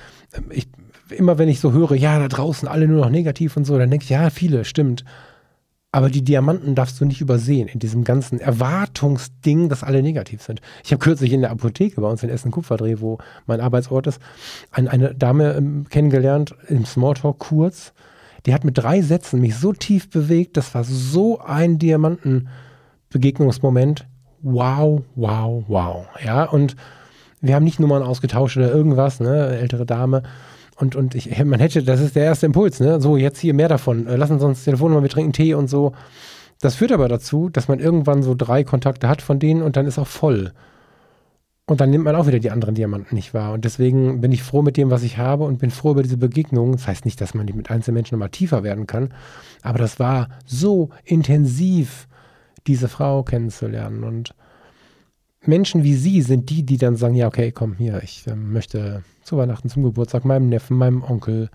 immer wenn ich so höre, ja, da draußen alle nur noch negativ und so, dann denke ich, ja, viele, stimmt. Aber die Diamanten darfst du nicht übersehen in diesem ganzen Erwartungsding, dass alle negativ sind. Ich habe kürzlich in der Apotheke bei uns in Essen-Kupferdreh, wo mein Arbeitsort ist, eine Dame kennengelernt, im Smalltalk kurz. Die hat mit 3 Sätzen mich so tief bewegt, das war so ein Diamantenbegegnungsmoment. Wow, wow, wow. Ja, und wir haben nicht Nummern ausgetauscht oder irgendwas, ne, ältere Dame. Und das ist der erste Impuls, ne? So, jetzt hier mehr davon. Lassen Sie uns Telefonnummer, wir trinken Tee und so. Das führt aber dazu, dass man irgendwann so 3 Kontakte hat von denen und dann ist auch voll. Und dann nimmt man auch wieder die anderen Diamanten nicht wahr. Und deswegen bin ich froh mit dem, was ich habe und bin froh über diese Begegnung. Das heißt nicht, dass man nicht mit einzelnen Menschen nochmal tiefer werden kann. Aber das war so intensiv, diese Frau kennenzulernen. Und Menschen wie Sie sind die dann sagen, ja, okay, komm hier, ich möchte zu Weihnachten, zum Geburtstag, meinem Neffen, meinem Onkel,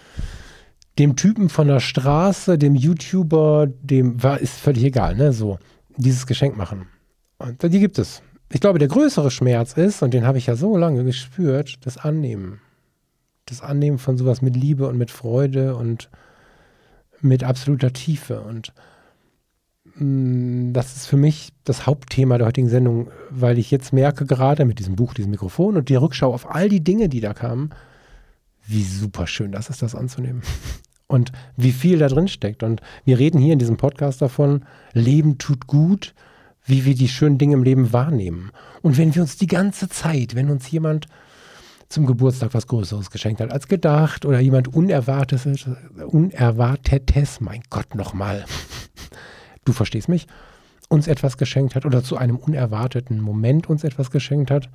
dem Typen von der Straße, dem YouTuber, ist völlig egal, ne, so, dieses Geschenk machen. Und die gibt es. Ich glaube, der größere Schmerz ist, und den habe ich ja so lange gespürt, das Annehmen. Das Annehmen von sowas mit Liebe und mit Freude und mit absoluter Tiefe. Und das ist für mich das Hauptthema der heutigen Sendung, weil ich jetzt merke gerade mit diesem Buch, diesem Mikrofon und der Rückschau auf all die Dinge, die da kamen, wie super schön das ist, das anzunehmen. Und wie viel da drin steckt. Und wir reden hier in diesem Podcast davon, Leben tut gut, wie wir die schönen Dinge im Leben wahrnehmen. Und wenn wir uns die ganze Zeit, wenn uns jemand zum Geburtstag was Größeres geschenkt hat als gedacht oder jemand Unerwartetes, mein Gott, nochmal, du verstehst mich, uns etwas geschenkt hat oder zu einem unerwarteten Moment uns etwas geschenkt hat,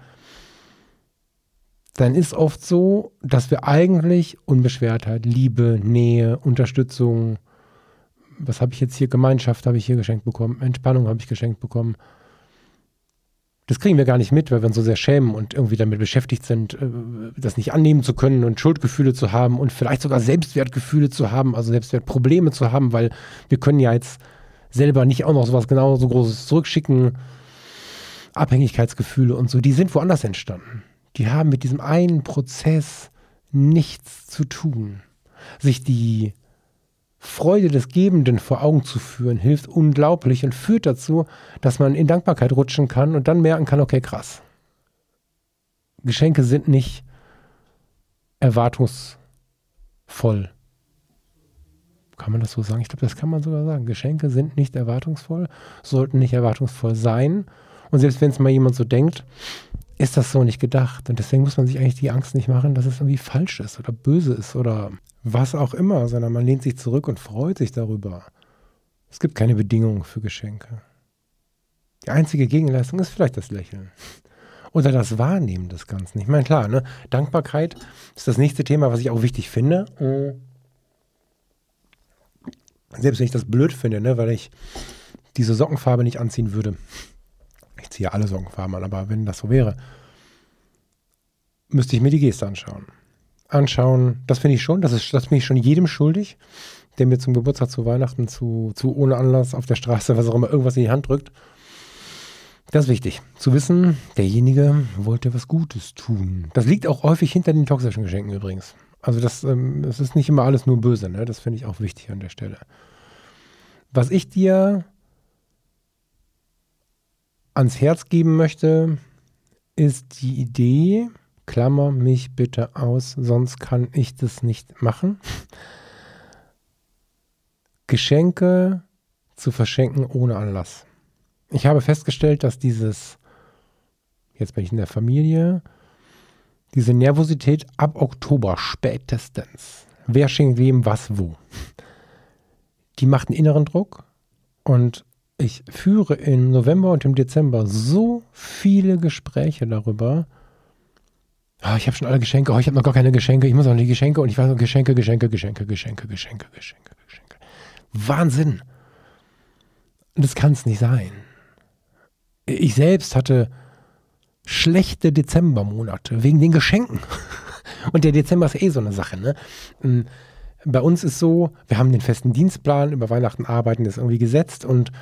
dann ist oft so, dass wir eigentlich Unbeschwertheit, Liebe, Nähe, Unterstützung, was habe ich jetzt hier, Gemeinschaft habe ich hier geschenkt bekommen, Entspannung habe ich geschenkt bekommen. Das kriegen wir gar nicht mit, weil wir uns so sehr schämen und irgendwie damit beschäftigt sind, das nicht annehmen zu können und Schuldgefühle zu haben und vielleicht sogar Selbstwertgefühle zu haben, also Selbstwertprobleme zu haben, weil wir können ja jetzt selber nicht auch noch sowas genauso Großes zurückschicken. Abhängigkeitsgefühle und so, die sind woanders entstanden. Die haben mit diesem einen Prozess nichts zu tun. Sich die Freude des Gebenden vor Augen zu führen, hilft unglaublich und führt dazu, dass man in Dankbarkeit rutschen kann und dann merken kann, okay, krass. Geschenke sind nicht erwartungsvoll. Kann man das so sagen? Ich glaube, das kann man sogar sagen. Geschenke sind nicht erwartungsvoll, sollten nicht erwartungsvoll sein. Und selbst wenn es mal jemand so denkt, ist das so nicht gedacht. Und deswegen muss man sich eigentlich die Angst nicht machen, dass es irgendwie falsch ist oder böse ist oder was auch immer, sondern man lehnt sich zurück und freut sich darüber. Es gibt keine Bedingungen für Geschenke. Die einzige Gegenleistung ist vielleicht das Lächeln. Oder das Wahrnehmen des Ganzen. Ich meine, klar, ne? Dankbarkeit ist das nächste Thema, was ich auch wichtig finde. Selbst wenn ich das blöd finde, ne? Weil ich diese Sockenfarbe nicht anziehen würde. Ich ziehe alle Sockenfarben an, aber wenn das so wäre, müsste ich mir die Geste anschauen. Das finde ich schon, das bin ich schon jedem schuldig, der mir zum Geburtstag, zu Weihnachten, zu ohne Anlass auf der Straße, was auch immer, irgendwas in die Hand drückt. Das ist wichtig, zu wissen, derjenige wollte was Gutes tun. Das liegt auch häufig hinter den toxischen Geschenken übrigens. Also das ist nicht immer alles nur böse, ne? Das finde ich auch wichtig an der Stelle. Was ich dir ans Herz geben möchte, ist die Idee, klammer mich bitte aus, sonst kann ich das nicht machen, Geschenke zu verschenken ohne Anlass. Ich habe festgestellt, dass jetzt bin ich in der Familie, diese Nervosität ab Oktober spätestens, wer schenkt wem was wo, die macht einen inneren Druck und ich führe im November und im Dezember so viele Gespräche darüber. Oh, ich habe schon alle Geschenke. Oh, ich habe noch gar keine Geschenke. Ich muss auch die Geschenke und ich weiß noch Geschenke. Wahnsinn. Das kann es nicht sein. Ich selbst hatte schlechte Dezembermonate wegen den Geschenken. Und der Dezember ist so eine Sache, ne? Bei uns ist so, wir haben den festen Dienstplan, über Weihnachten arbeiten, ist irgendwie gesetzt und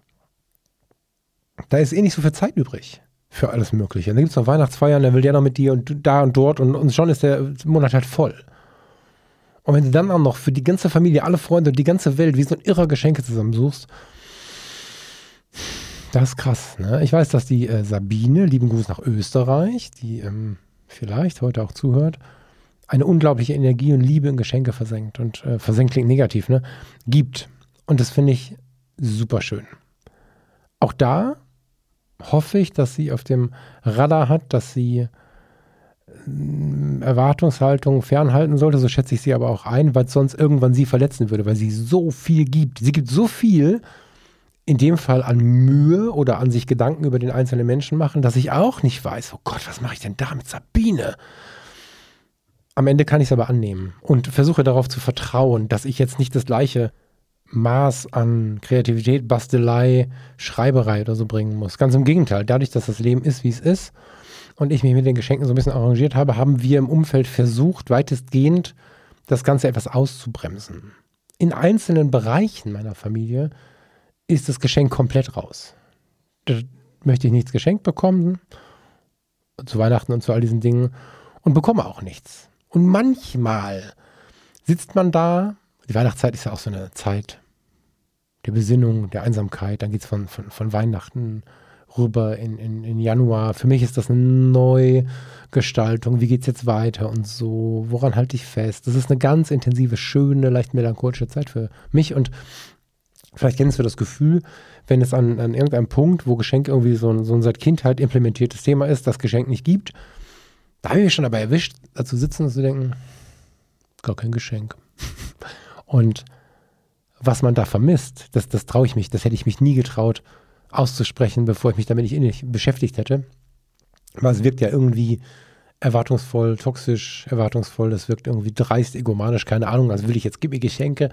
da ist nicht so viel Zeit übrig für alles Mögliche. Und dann gibt es noch Weihnachtsfeiern, dann will der noch mit dir und da und dort und schon ist der Monat halt voll. Und wenn du dann auch noch für die ganze Familie, alle Freunde und die ganze Welt wie so ein irrer Geschenke zusammensuchst, das ist krass, ne? Ich weiß, dass die Sabine, lieben Gruß nach Österreich, die vielleicht heute auch zuhört, eine unglaubliche Energie und Liebe in Geschenke versenkt. Und versenkt klingt negativ, ne? Gibt. Und das finde ich super schön. Auch da hoffe ich, dass sie auf dem Radar hat, dass sie Erwartungshaltung fernhalten sollte. So schätze ich sie aber auch ein, weil es sonst irgendwann sie verletzen würde, weil sie so viel gibt. Sie gibt so viel, in dem Fall an Mühe oder an sich Gedanken über den einzelnen Menschen machen, dass ich auch nicht weiß, oh Gott, was mache ich denn da mit Sabine? Am Ende kann ich es aber annehmen und versuche darauf zu vertrauen, dass ich jetzt nicht das gleiche Maß an Kreativität, Bastelei, Schreiberei oder so bringen muss. Ganz im Gegenteil, dadurch, dass das Leben ist, wie es ist und ich mich mit den Geschenken so ein bisschen arrangiert habe, haben wir im Umfeld versucht, weitestgehend das Ganze etwas auszubremsen. In einzelnen Bereichen meiner Familie ist das Geschenk komplett raus. Da möchte ich nichts geschenkt bekommen, zu Weihnachten und zu all diesen Dingen, und bekomme auch nichts. Und manchmal sitzt man da, die Weihnachtszeit ist ja auch so eine Zeit, der Besinnung, der Einsamkeit. Dann geht es von Weihnachten rüber in Januar. Für mich ist das eine Neugestaltung. Wie geht es jetzt weiter und so? Woran halte ich fest? Das ist eine ganz intensive, schöne, leicht melancholische Zeit für mich. Und vielleicht kennst du das Gefühl, wenn es an irgendeinem Punkt, wo Geschenk irgendwie so ein seit Kindheit implementiertes Thema ist, das Geschenk nicht gibt, da habe ich mich schon dabei erwischt, da zu sitzen und zu denken, gar kein Geschenk. Und was man da vermisst, das traue ich mich, das hätte ich mich nie getraut auszusprechen, bevor ich mich damit nicht innig beschäftigt hätte. Aber es wirkt ja irgendwie erwartungsvoll, toxisch erwartungsvoll, das wirkt irgendwie dreist, egomanisch, keine Ahnung, also will ich jetzt, gib mir Geschenke.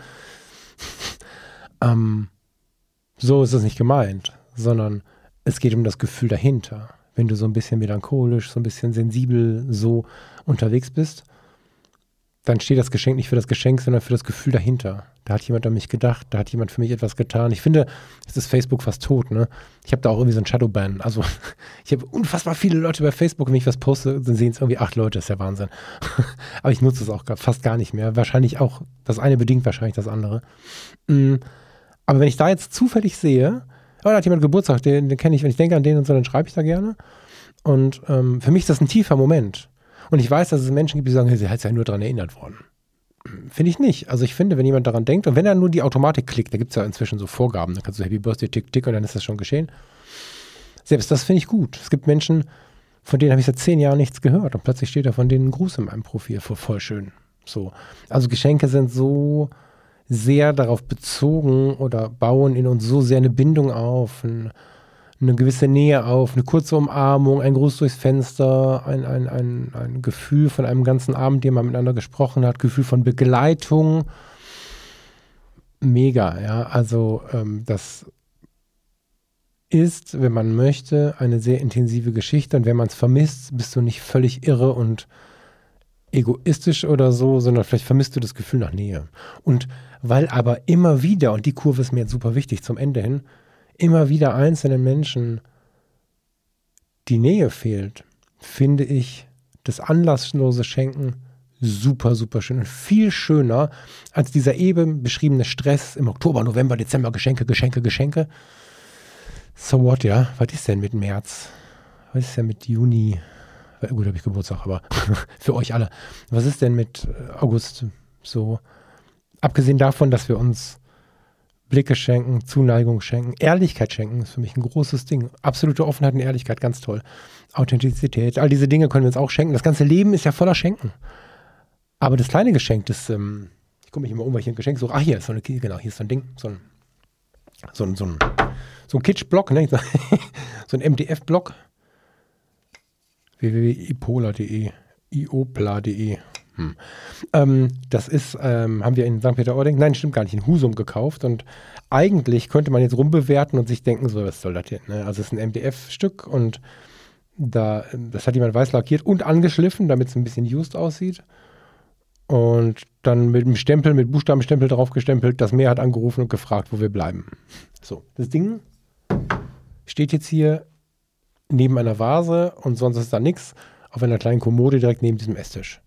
So ist es nicht gemeint, sondern es geht um das Gefühl dahinter. Wenn du so ein bisschen melancholisch, so ein bisschen sensibel so unterwegs bist, dann steht das Geschenk nicht für das Geschenk, sondern für das Gefühl dahinter. Da hat jemand an mich gedacht, da hat jemand für mich etwas getan. Ich finde, jetzt ist Facebook fast tot, ne? Ich habe da auch irgendwie so ein Shadowban. Also ich habe unfassbar viele Leute bei Facebook, wenn ich was poste, dann sehen es irgendwie 8 Leute, das ist ja Wahnsinn. Aber ich nutze es auch fast gar nicht mehr. Wahrscheinlich auch, das eine bedingt wahrscheinlich das andere. Aber wenn ich da jetzt zufällig sehe, oh, da hat jemand Geburtstag, den kenne ich, wenn ich denke an den und so, dann schreibe ich da gerne. Und für mich ist das ein tiefer Moment. Und ich weiß, dass es Menschen gibt, die sagen, sie hat sich ja nur daran erinnert worden. Finde ich nicht. Also ich finde, wenn jemand daran denkt und wenn er nur die Automatik klickt, da gibt es ja inzwischen so Vorgaben, dann kannst du Happy Birthday, tick, tick und dann ist das schon geschehen. Selbst das finde ich gut. Es gibt Menschen, von denen habe ich seit 10 Jahren nichts gehört und plötzlich steht da von denen ein Gruß in meinem Profil, voll schön. So. Also Geschenke sind so sehr darauf bezogen oder bauen in uns so sehr eine Bindung auf, eine gewisse Nähe auf, eine kurze Umarmung, ein Gruß durchs Fenster, ein Gefühl von einem ganzen Abend, den man miteinander gesprochen hat, Gefühl von Begleitung. Mega, ja. Also das ist, wenn man möchte, eine sehr intensive Geschichte und wenn man es vermisst, bist du nicht völlig irre und egoistisch oder so, sondern vielleicht vermisst du das Gefühl nach Nähe. Und weil aber immer wieder, und die Kurve ist mir jetzt super wichtig zum Ende hin, immer wieder einzelnen Menschen die Nähe fehlt, finde ich das anlasslose Schenken super, super schön und viel schöner als dieser eben beschriebene Stress im Oktober, November, Dezember, Geschenke. So what, ja? Was ist denn mit März? Was ist denn mit Juni? Gut, habe ich Geburtstag, aber für euch alle. Was ist denn mit August so? Abgesehen davon, dass wir uns Blicke schenken, Zuneigung schenken, Ehrlichkeit schenken, ist für mich ein großes Ding. Absolute Offenheit und Ehrlichkeit, ganz toll. Authentizität, all diese Dinge können wir uns auch schenken. Das ganze Leben ist ja voller Schenken. Aber das kleine Geschenk, ich gucke mich immer um, weil ich ein Geschenk suche. Hier ist hier ist so ein Ding, so ein Kitsch-Block, ne? So ein MDF-Block. www.iopla.de Das ist, haben wir in St. Peter-Ording, nein, stimmt gar nicht, in Husum gekauft und eigentlich könnte man jetzt rumbewerten und sich denken, so, was soll das denn? Ne? Also es ist ein MDF-Stück und das hat jemand weiß lackiert und angeschliffen, damit es ein bisschen used aussieht und dann mit einem Stempel, mit Buchstabenstempel drauf gestempelt, das Meer hat angerufen und gefragt, wo wir bleiben. So, das Ding steht jetzt hier neben einer Vase und sonst ist da nichts, auf einer kleinen Kommode direkt neben diesem Esstisch.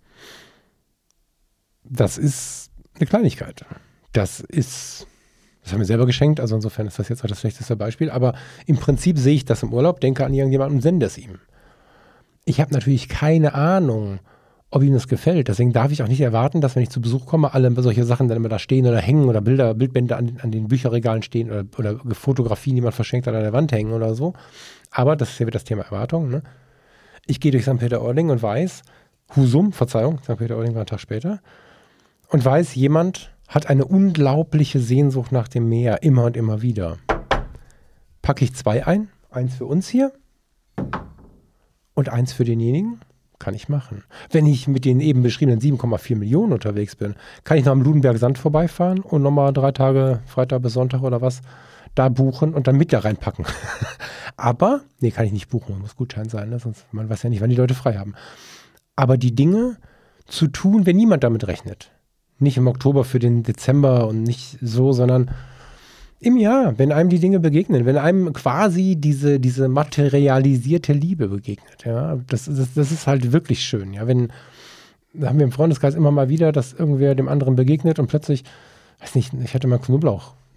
Das ist eine Kleinigkeit. Das haben wir selber geschenkt, also insofern ist das jetzt auch das schlechteste Beispiel, aber im Prinzip sehe ich das im Urlaub, denke an irgendjemanden und sende es ihm. Ich habe natürlich keine Ahnung, ob ihm das gefällt, deswegen darf ich auch nicht erwarten, dass wenn ich zu Besuch komme, alle solche Sachen dann immer da stehen oder hängen oder Bildbände an den Bücherregalen stehen oder Fotografien, die man verschenkt hat, an der Wand hängen oder so. Aber das ist ja wieder das Thema Erwartung. Ne? Ich gehe durch St. Peter-Ording und weiß, St. Peter-Ording war ein Tag später, und weiß, jemand hat eine unglaubliche Sehnsucht nach dem Meer, immer und immer wieder. Packe ich 2 ein, eins für uns hier und eins für denjenigen, kann ich machen. Wenn ich mit den eben beschriebenen 7,4 Millionen unterwegs bin, kann ich noch am Ludenberg Sand vorbeifahren und nochmal 3 Tage, Freitag bis Sonntag oder was, da buchen und dann mit da reinpacken. Aber, nee, kann ich nicht buchen, muss Gutschein sein, ne? Sonst, man weiß ja nicht, wann die Leute frei haben. Aber die Dinge zu tun, wenn niemand damit rechnet. Nicht im Oktober für den Dezember und nicht so, sondern im Jahr, wenn einem die Dinge begegnen, wenn einem quasi diese materialisierte Liebe begegnet. Ja, das ist halt wirklich schön. Ja, da haben wir im Freundeskreis immer mal wieder, dass irgendwer dem anderen begegnet und plötzlich, weiß nicht, ich hatte mal Knoblauch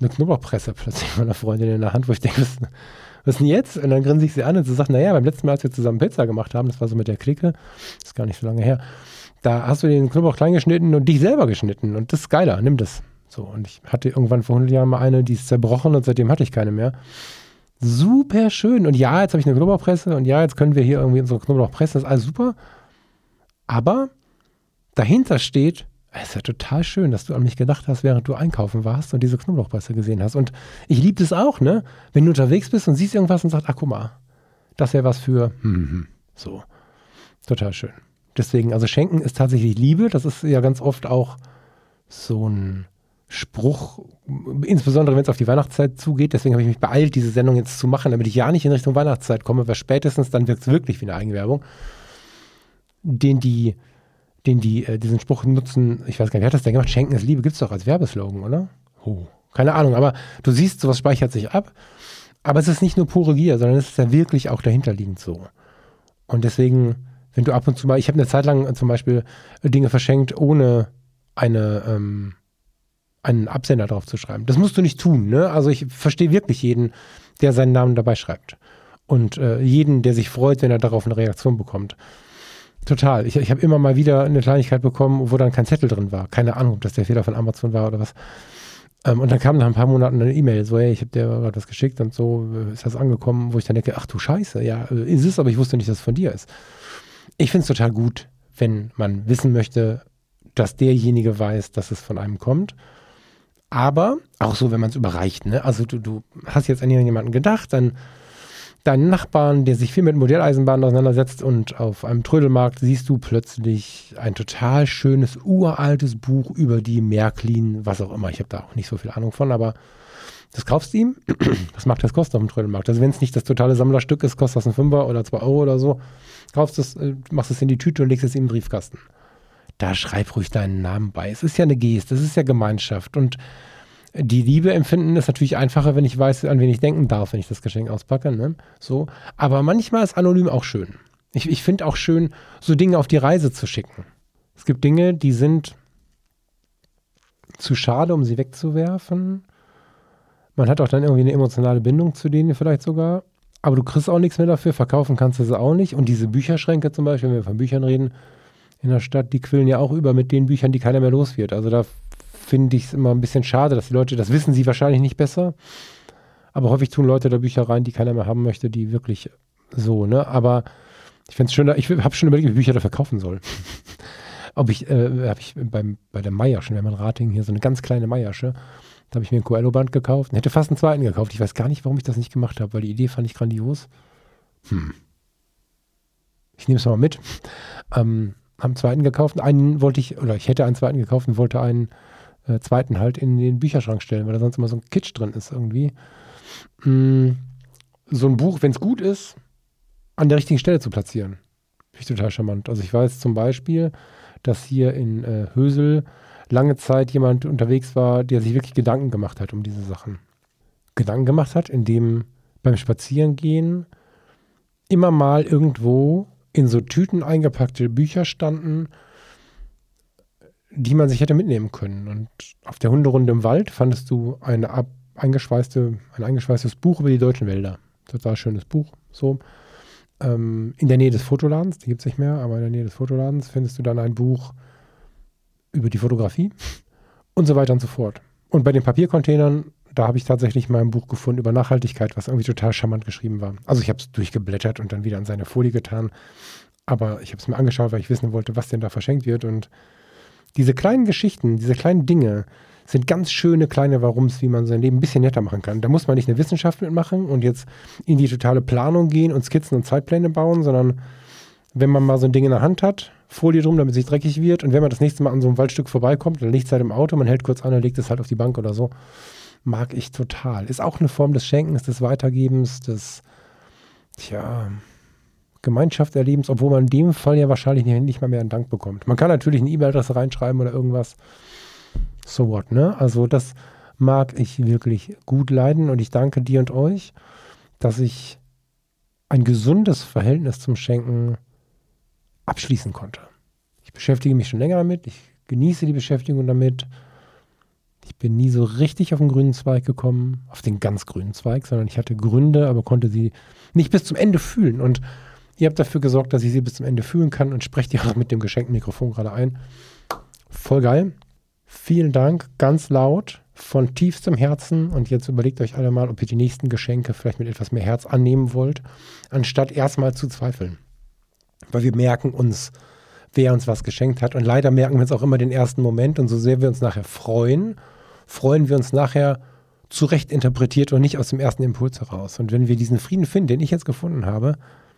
eine Knoblauchpresse plötzlich meiner Freundin in der Hand, wo ich denke, was denn jetzt? Und dann grinse ich sie an und sie sagt, naja, beim letzten Mal, als wir zusammen Pizza gemacht haben, das war so mit der Clique, das ist gar nicht so lange her, da hast du den Knoblauch klein geschnitten und dich selber geschnitten und das ist geiler, nimm das. So, und ich hatte irgendwann vor 100 Jahren mal eine, die ist zerbrochen und seitdem hatte ich keine mehr. Super schön. Und ja, jetzt habe ich eine Knoblauchpresse und ja, jetzt können wir hier irgendwie unsere Knoblauchpresse, das ist alles super. Aber dahinter steht, es ist ja total schön, dass du an mich gedacht hast, während du einkaufen warst und diese Knoblauchpresse gesehen hast. Und ich liebe das auch, ne? Wenn du unterwegs bist und siehst irgendwas und sagst, ach guck mal, das wäre was für so. Total schön. Deswegen, also Schenken ist tatsächlich Liebe. Das ist ja ganz oft auch so ein Spruch, insbesondere wenn es auf die Weihnachtszeit zugeht. Deswegen habe ich mich beeilt, diese Sendung jetzt zu machen, damit ich ja nicht in Richtung Weihnachtszeit komme, weil spätestens dann wirkt es wirklich wie eine Eigenwerbung. Diesen Spruch nutzen, ich weiß gar nicht, wer hat das denn gemacht? Schenken ist Liebe, gibt es doch als Werbeslogan, oder? Oh, keine Ahnung, aber du siehst, sowas speichert sich ab. Aber es ist nicht nur pure Gier, sondern es ist ja wirklich auch dahinterliegend so. Und deswegen, wenn du ab und zu mal, ich habe eine Zeit lang zum Beispiel Dinge verschenkt, ohne einen Absender drauf zu schreiben. Das musst du nicht tun, ne? Also ich verstehe wirklich jeden, der seinen Namen dabei schreibt. Und jeden, der sich freut, wenn er darauf eine Reaktion bekommt. Total. Ich habe immer mal wieder eine Kleinigkeit bekommen, wo dann kein Zettel drin war. Keine Ahnung, ob das der Fehler von Amazon war oder was. Und dann kam nach ein paar Monaten eine E-Mail, so, hey, ich habe dir gerade was geschickt und so ist das angekommen, wo ich dann denke, ach du Scheiße, ja, ist es, aber ich wusste nicht, dass es von dir ist. Ich finde es total gut, wenn man wissen möchte, dass derjenige weiß, dass es von einem kommt. Aber auch so, wenn man es überreicht, ne? Also du hast jetzt an jemanden gedacht, dann deinen Nachbarn, der sich viel mit Modelleisenbahnen auseinandersetzt und auf einem Trödelmarkt siehst du plötzlich ein total schönes, uraltes Buch über die Märklin, was auch immer. Ich habe da auch nicht so viel Ahnung von, aber das kaufst du ihm. Was mag das kosten auf dem Trödelmarkt? Also wenn es nicht das totale Sammlerstück ist, kostet das einen Fünfer oder 2 Euro oder so. Kaufst es, machst es in die Tüte und legst es ihm im Briefkasten. Da schreib ruhig deinen Namen bei. Es ist ja eine Geste, es ist ja Gemeinschaft und die Liebe empfinden ist natürlich einfacher, wenn ich weiß, an wen ich denken darf, wenn ich das Geschenk auspacke. Ne? So. Aber manchmal ist anonym auch schön. Ich finde auch schön, so Dinge auf die Reise zu schicken. Es gibt Dinge, die sind zu schade, um sie wegzuwerfen. Man hat auch dann irgendwie eine emotionale Bindung zu denen vielleicht sogar. Aber du kriegst auch nichts mehr dafür, verkaufen kannst du sie auch nicht. Und diese Bücherschränke zum Beispiel, wenn wir von Büchern reden, in der Stadt, die quillen ja auch über mit den Büchern, die keiner mehr los wird. Also da finde ich es immer ein bisschen schade, dass die Leute, das wissen sie wahrscheinlich nicht besser, aber häufig tun Leute da Bücher rein, die keiner mehr haben möchte, die wirklich so, ne? Aber ich finde es schön, ich habe schon überlegt, wie Bücher dafür kaufen soll. Habe ich bei der Meiersche, wir haben in Ratingen hier so eine ganz kleine Meiersche, da habe ich mir ein Coelho-Band gekauft und hätte fast einen zweiten gekauft. Ich weiß gar nicht, warum ich das nicht gemacht habe, weil die Idee fand ich grandios. Ich nehme es mal mit. Haben einen zweiten gekauft. Ich hätte einen zweiten gekauft und wollte einen zweiten halt in den Bücherschrank stellen, weil da sonst immer so ein Kitsch drin ist irgendwie. So ein Buch, wenn es gut ist, an der richtigen Stelle zu platzieren. Finde ich total charmant. Also ich weiß zum Beispiel, dass hier in Hösel lange Zeit jemand unterwegs war, der sich wirklich Gedanken gemacht hat um diese Sachen. Gedanken gemacht hat, indem beim Spazierengehen immer mal irgendwo in so Tüten eingepackte Bücher standen, die man sich hätte mitnehmen können. Und auf der Hunderunde im Wald fandest du ein eingeschweißtes Buch über die deutschen Wälder. Total schönes Buch. So. In der Nähe des Fotoladens, die gibt es nicht mehr, aber in der Nähe des Fotoladens findest du dann ein Buch über die Fotografie und so weiter und so fort. Und bei den Papiercontainern, da habe ich tatsächlich mal ein Buch gefunden über Nachhaltigkeit, was irgendwie total charmant geschrieben war. Also ich habe es durchgeblättert und dann wieder in seine Folie getan. Aber ich habe es mir angeschaut, weil ich wissen wollte, was denn da verschenkt wird. Und diese kleinen Geschichten, diese kleinen Dinge sind ganz schöne kleine Warums, wie man sein Leben ein bisschen netter machen kann. Da muss man nicht eine Wissenschaft mitmachen und jetzt in die totale Planung gehen und Skizzen und Zeitpläne bauen, sondern wenn man mal so ein Ding in der Hand hat, Folie drum, damit es nicht dreckig wird und wenn man das nächste Mal an so einem Waldstück vorbeikommt, dann liegt es halt im Auto, man hält kurz an und legt es halt auf die Bank oder so. Mag ich total. Ist auch eine Form des Schenkens, des Weitergebens, des Gemeinschaftserlebens, obwohl man in dem Fall ja wahrscheinlich nicht mal mehr einen Dank bekommt. Man kann natürlich eine E-Mail-Adresse reinschreiben oder irgendwas. So what, ne? Also das mag ich wirklich gut leiden und ich danke dir und euch, dass ich ein gesundes Verhältnis zum Schenken abschließen konnte. Ich beschäftige mich schon länger damit, ich genieße die Beschäftigung damit. Ich bin nie so richtig auf den grünen Zweig gekommen, auf den ganz grünen Zweig, sondern ich hatte Gründe, aber konnte sie nicht bis zum Ende fühlen. Und ihr habt dafür gesorgt, dass ich sie bis zum Ende fühlen kann und sprecht ihr auch mit dem geschenkten Mikrofon gerade ein. Voll geil. Vielen Dank, ganz laut, von tiefstem Herzen. Und jetzt überlegt euch alle mal, ob ihr die nächsten Geschenke vielleicht mit etwas mehr Herz annehmen wollt, anstatt erstmal zu zweifeln. Weil wir merken uns, wer uns was geschenkt hat. Und leider merken wir uns auch immer den ersten Moment. Und so sehr wir uns nachher freuen wir uns nachher zurecht interpretiert und nicht aus dem ersten Impuls heraus. Und wenn wir diesen Frieden finden, den ich jetzt gefunden habe,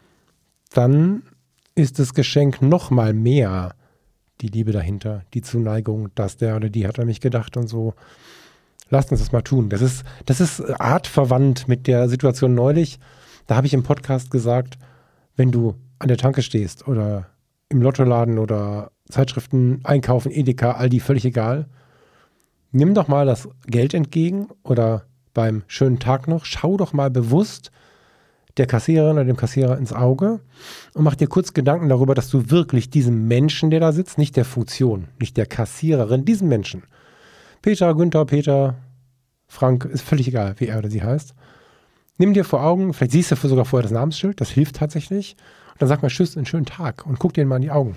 dann ist das Geschenk noch mal mehr die Liebe dahinter, die Zuneigung, dass der oder die hat an mich gedacht und so. Lasst uns das mal tun. Das ist artverwandt mit der Situation neulich. Da habe ich im Podcast gesagt, wenn du an der Tanke stehst oder im Lottoladen oder Zeitschriften einkaufen, Edeka, Aldi, völlig egal. Nimm doch mal das Geld entgegen oder beim schönen Tag noch, schau doch mal bewusst der Kassiererin oder dem Kassierer ins Auge und mach dir kurz Gedanken darüber, dass du wirklich diesem Menschen, der da sitzt, nicht der Funktion, nicht der Kassiererin, diesen Menschen, Peter, Günther, Peter, Frank, ist völlig egal, wie er oder sie heißt, nimm dir vor Augen, vielleicht siehst du sogar vorher das Namensschild, das hilft tatsächlich, und dann sag mal Tschüss, einen schönen Tag und guck dir mal in die Augen.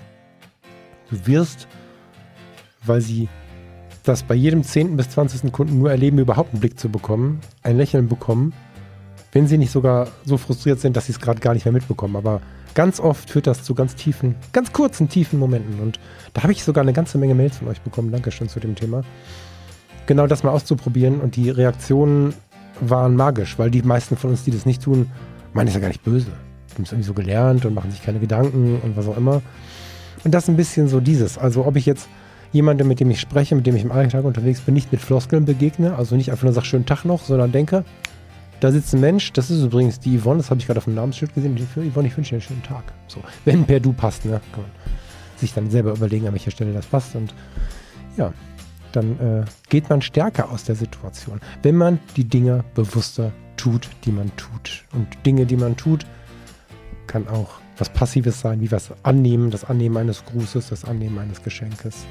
Du wirst, weil sie das bei jedem 10. bis 20. Kunden nur erleben, überhaupt einen Blick zu bekommen, ein Lächeln bekommen, wenn sie nicht sogar so frustriert sind, dass sie es gerade gar nicht mehr mitbekommen. Aber ganz oft führt das zu ganz kurzen, tiefen Momenten. Und da habe ich sogar eine ganze Menge Mails von euch bekommen. Dankeschön zu dem Thema. Genau das mal auszuprobieren. Und die Reaktionen waren magisch, weil die meisten von uns, die das nicht tun, meinen es ja gar nicht böse. Die haben es irgendwie so gelernt und machen sich keine Gedanken und was auch immer. Und das ist ein bisschen so dieses. Also ob ich jetzt jemandem, mit dem ich spreche, mit dem ich im Alltag unterwegs bin, nicht mit Floskeln begegne, also nicht einfach nur sage, schönen Tag noch, sondern denke, da sitzt ein Mensch, das ist übrigens die Yvonne, das habe ich gerade auf dem Namensschild gesehen, Yvonne, ich wünsche dir einen schönen Tag. So, wenn per Du passt, ne? Kann man sich dann selber überlegen, an welcher Stelle das passt. Und ja, dann geht man stärker aus der Situation, wenn man die Dinge bewusster tut, die man tut. Und Dinge, die man tut, kann auch was Passives sein, wie was annehmen, das Annehmen eines Grußes, das Annehmen eines Geschenkes.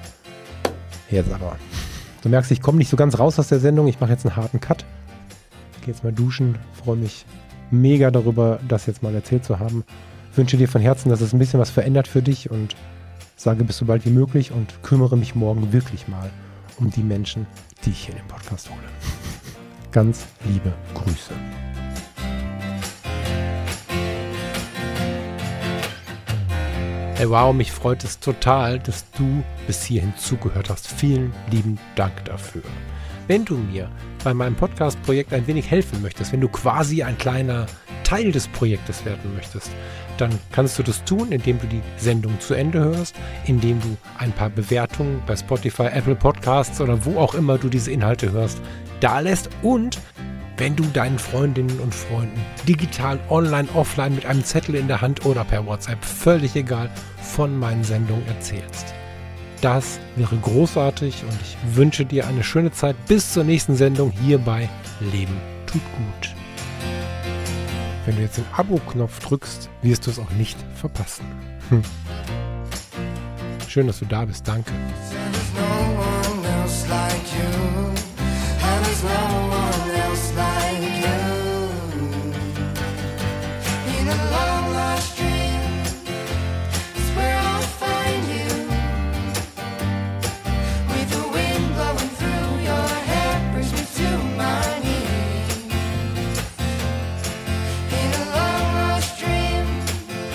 Jetzt aber. Du merkst, ich komme nicht so ganz raus aus der Sendung, ich mache jetzt einen harten Cut. Gehe jetzt mal duschen, freue mich mega darüber, das jetzt mal erzählt zu haben. Wünsche dir von Herzen, dass es ein bisschen was verändert für dich und sage bis so bald wie möglich und kümmere mich morgen wirklich mal um die Menschen, die ich hier in den Podcast hole. Ganz liebe Grüße. Hey, wow, mich freut es total, dass du bis hierhin zugehört hast. Vielen lieben Dank dafür. Wenn du mir bei meinem Podcast-Projekt ein wenig helfen möchtest, wenn du quasi ein kleiner Teil des Projektes werden möchtest, dann kannst du das tun, indem du die Sendung zu Ende hörst, indem du ein paar Bewertungen bei Spotify, Apple Podcasts oder wo auch immer du diese Inhalte hörst, da lässt und wenn du deinen Freundinnen und Freunden digital, online, offline mit einem Zettel in der Hand oder per WhatsApp, völlig egal, von meinen Sendungen erzählst. Das wäre großartig und ich wünsche dir eine schöne Zeit bis zur nächsten Sendung hier bei Leben tut gut. Wenn du jetzt den Abo-Knopf drückst, wirst du es auch nicht verpassen. Schön, dass du da bist. Danke.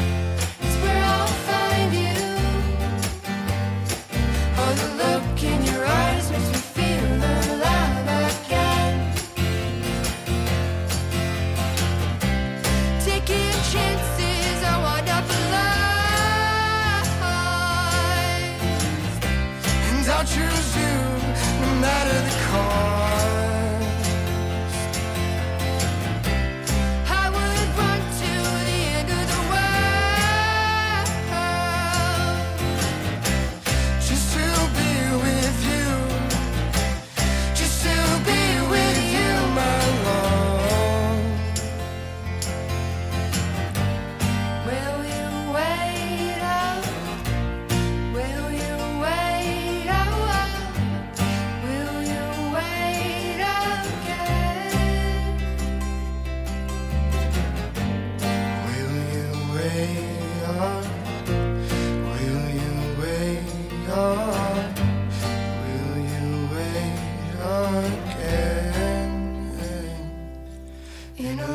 Look in your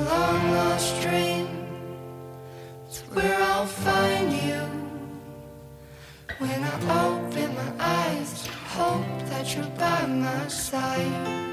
long lost dream. It's where I'll find you. When I open my eyes, hope that you're by my side.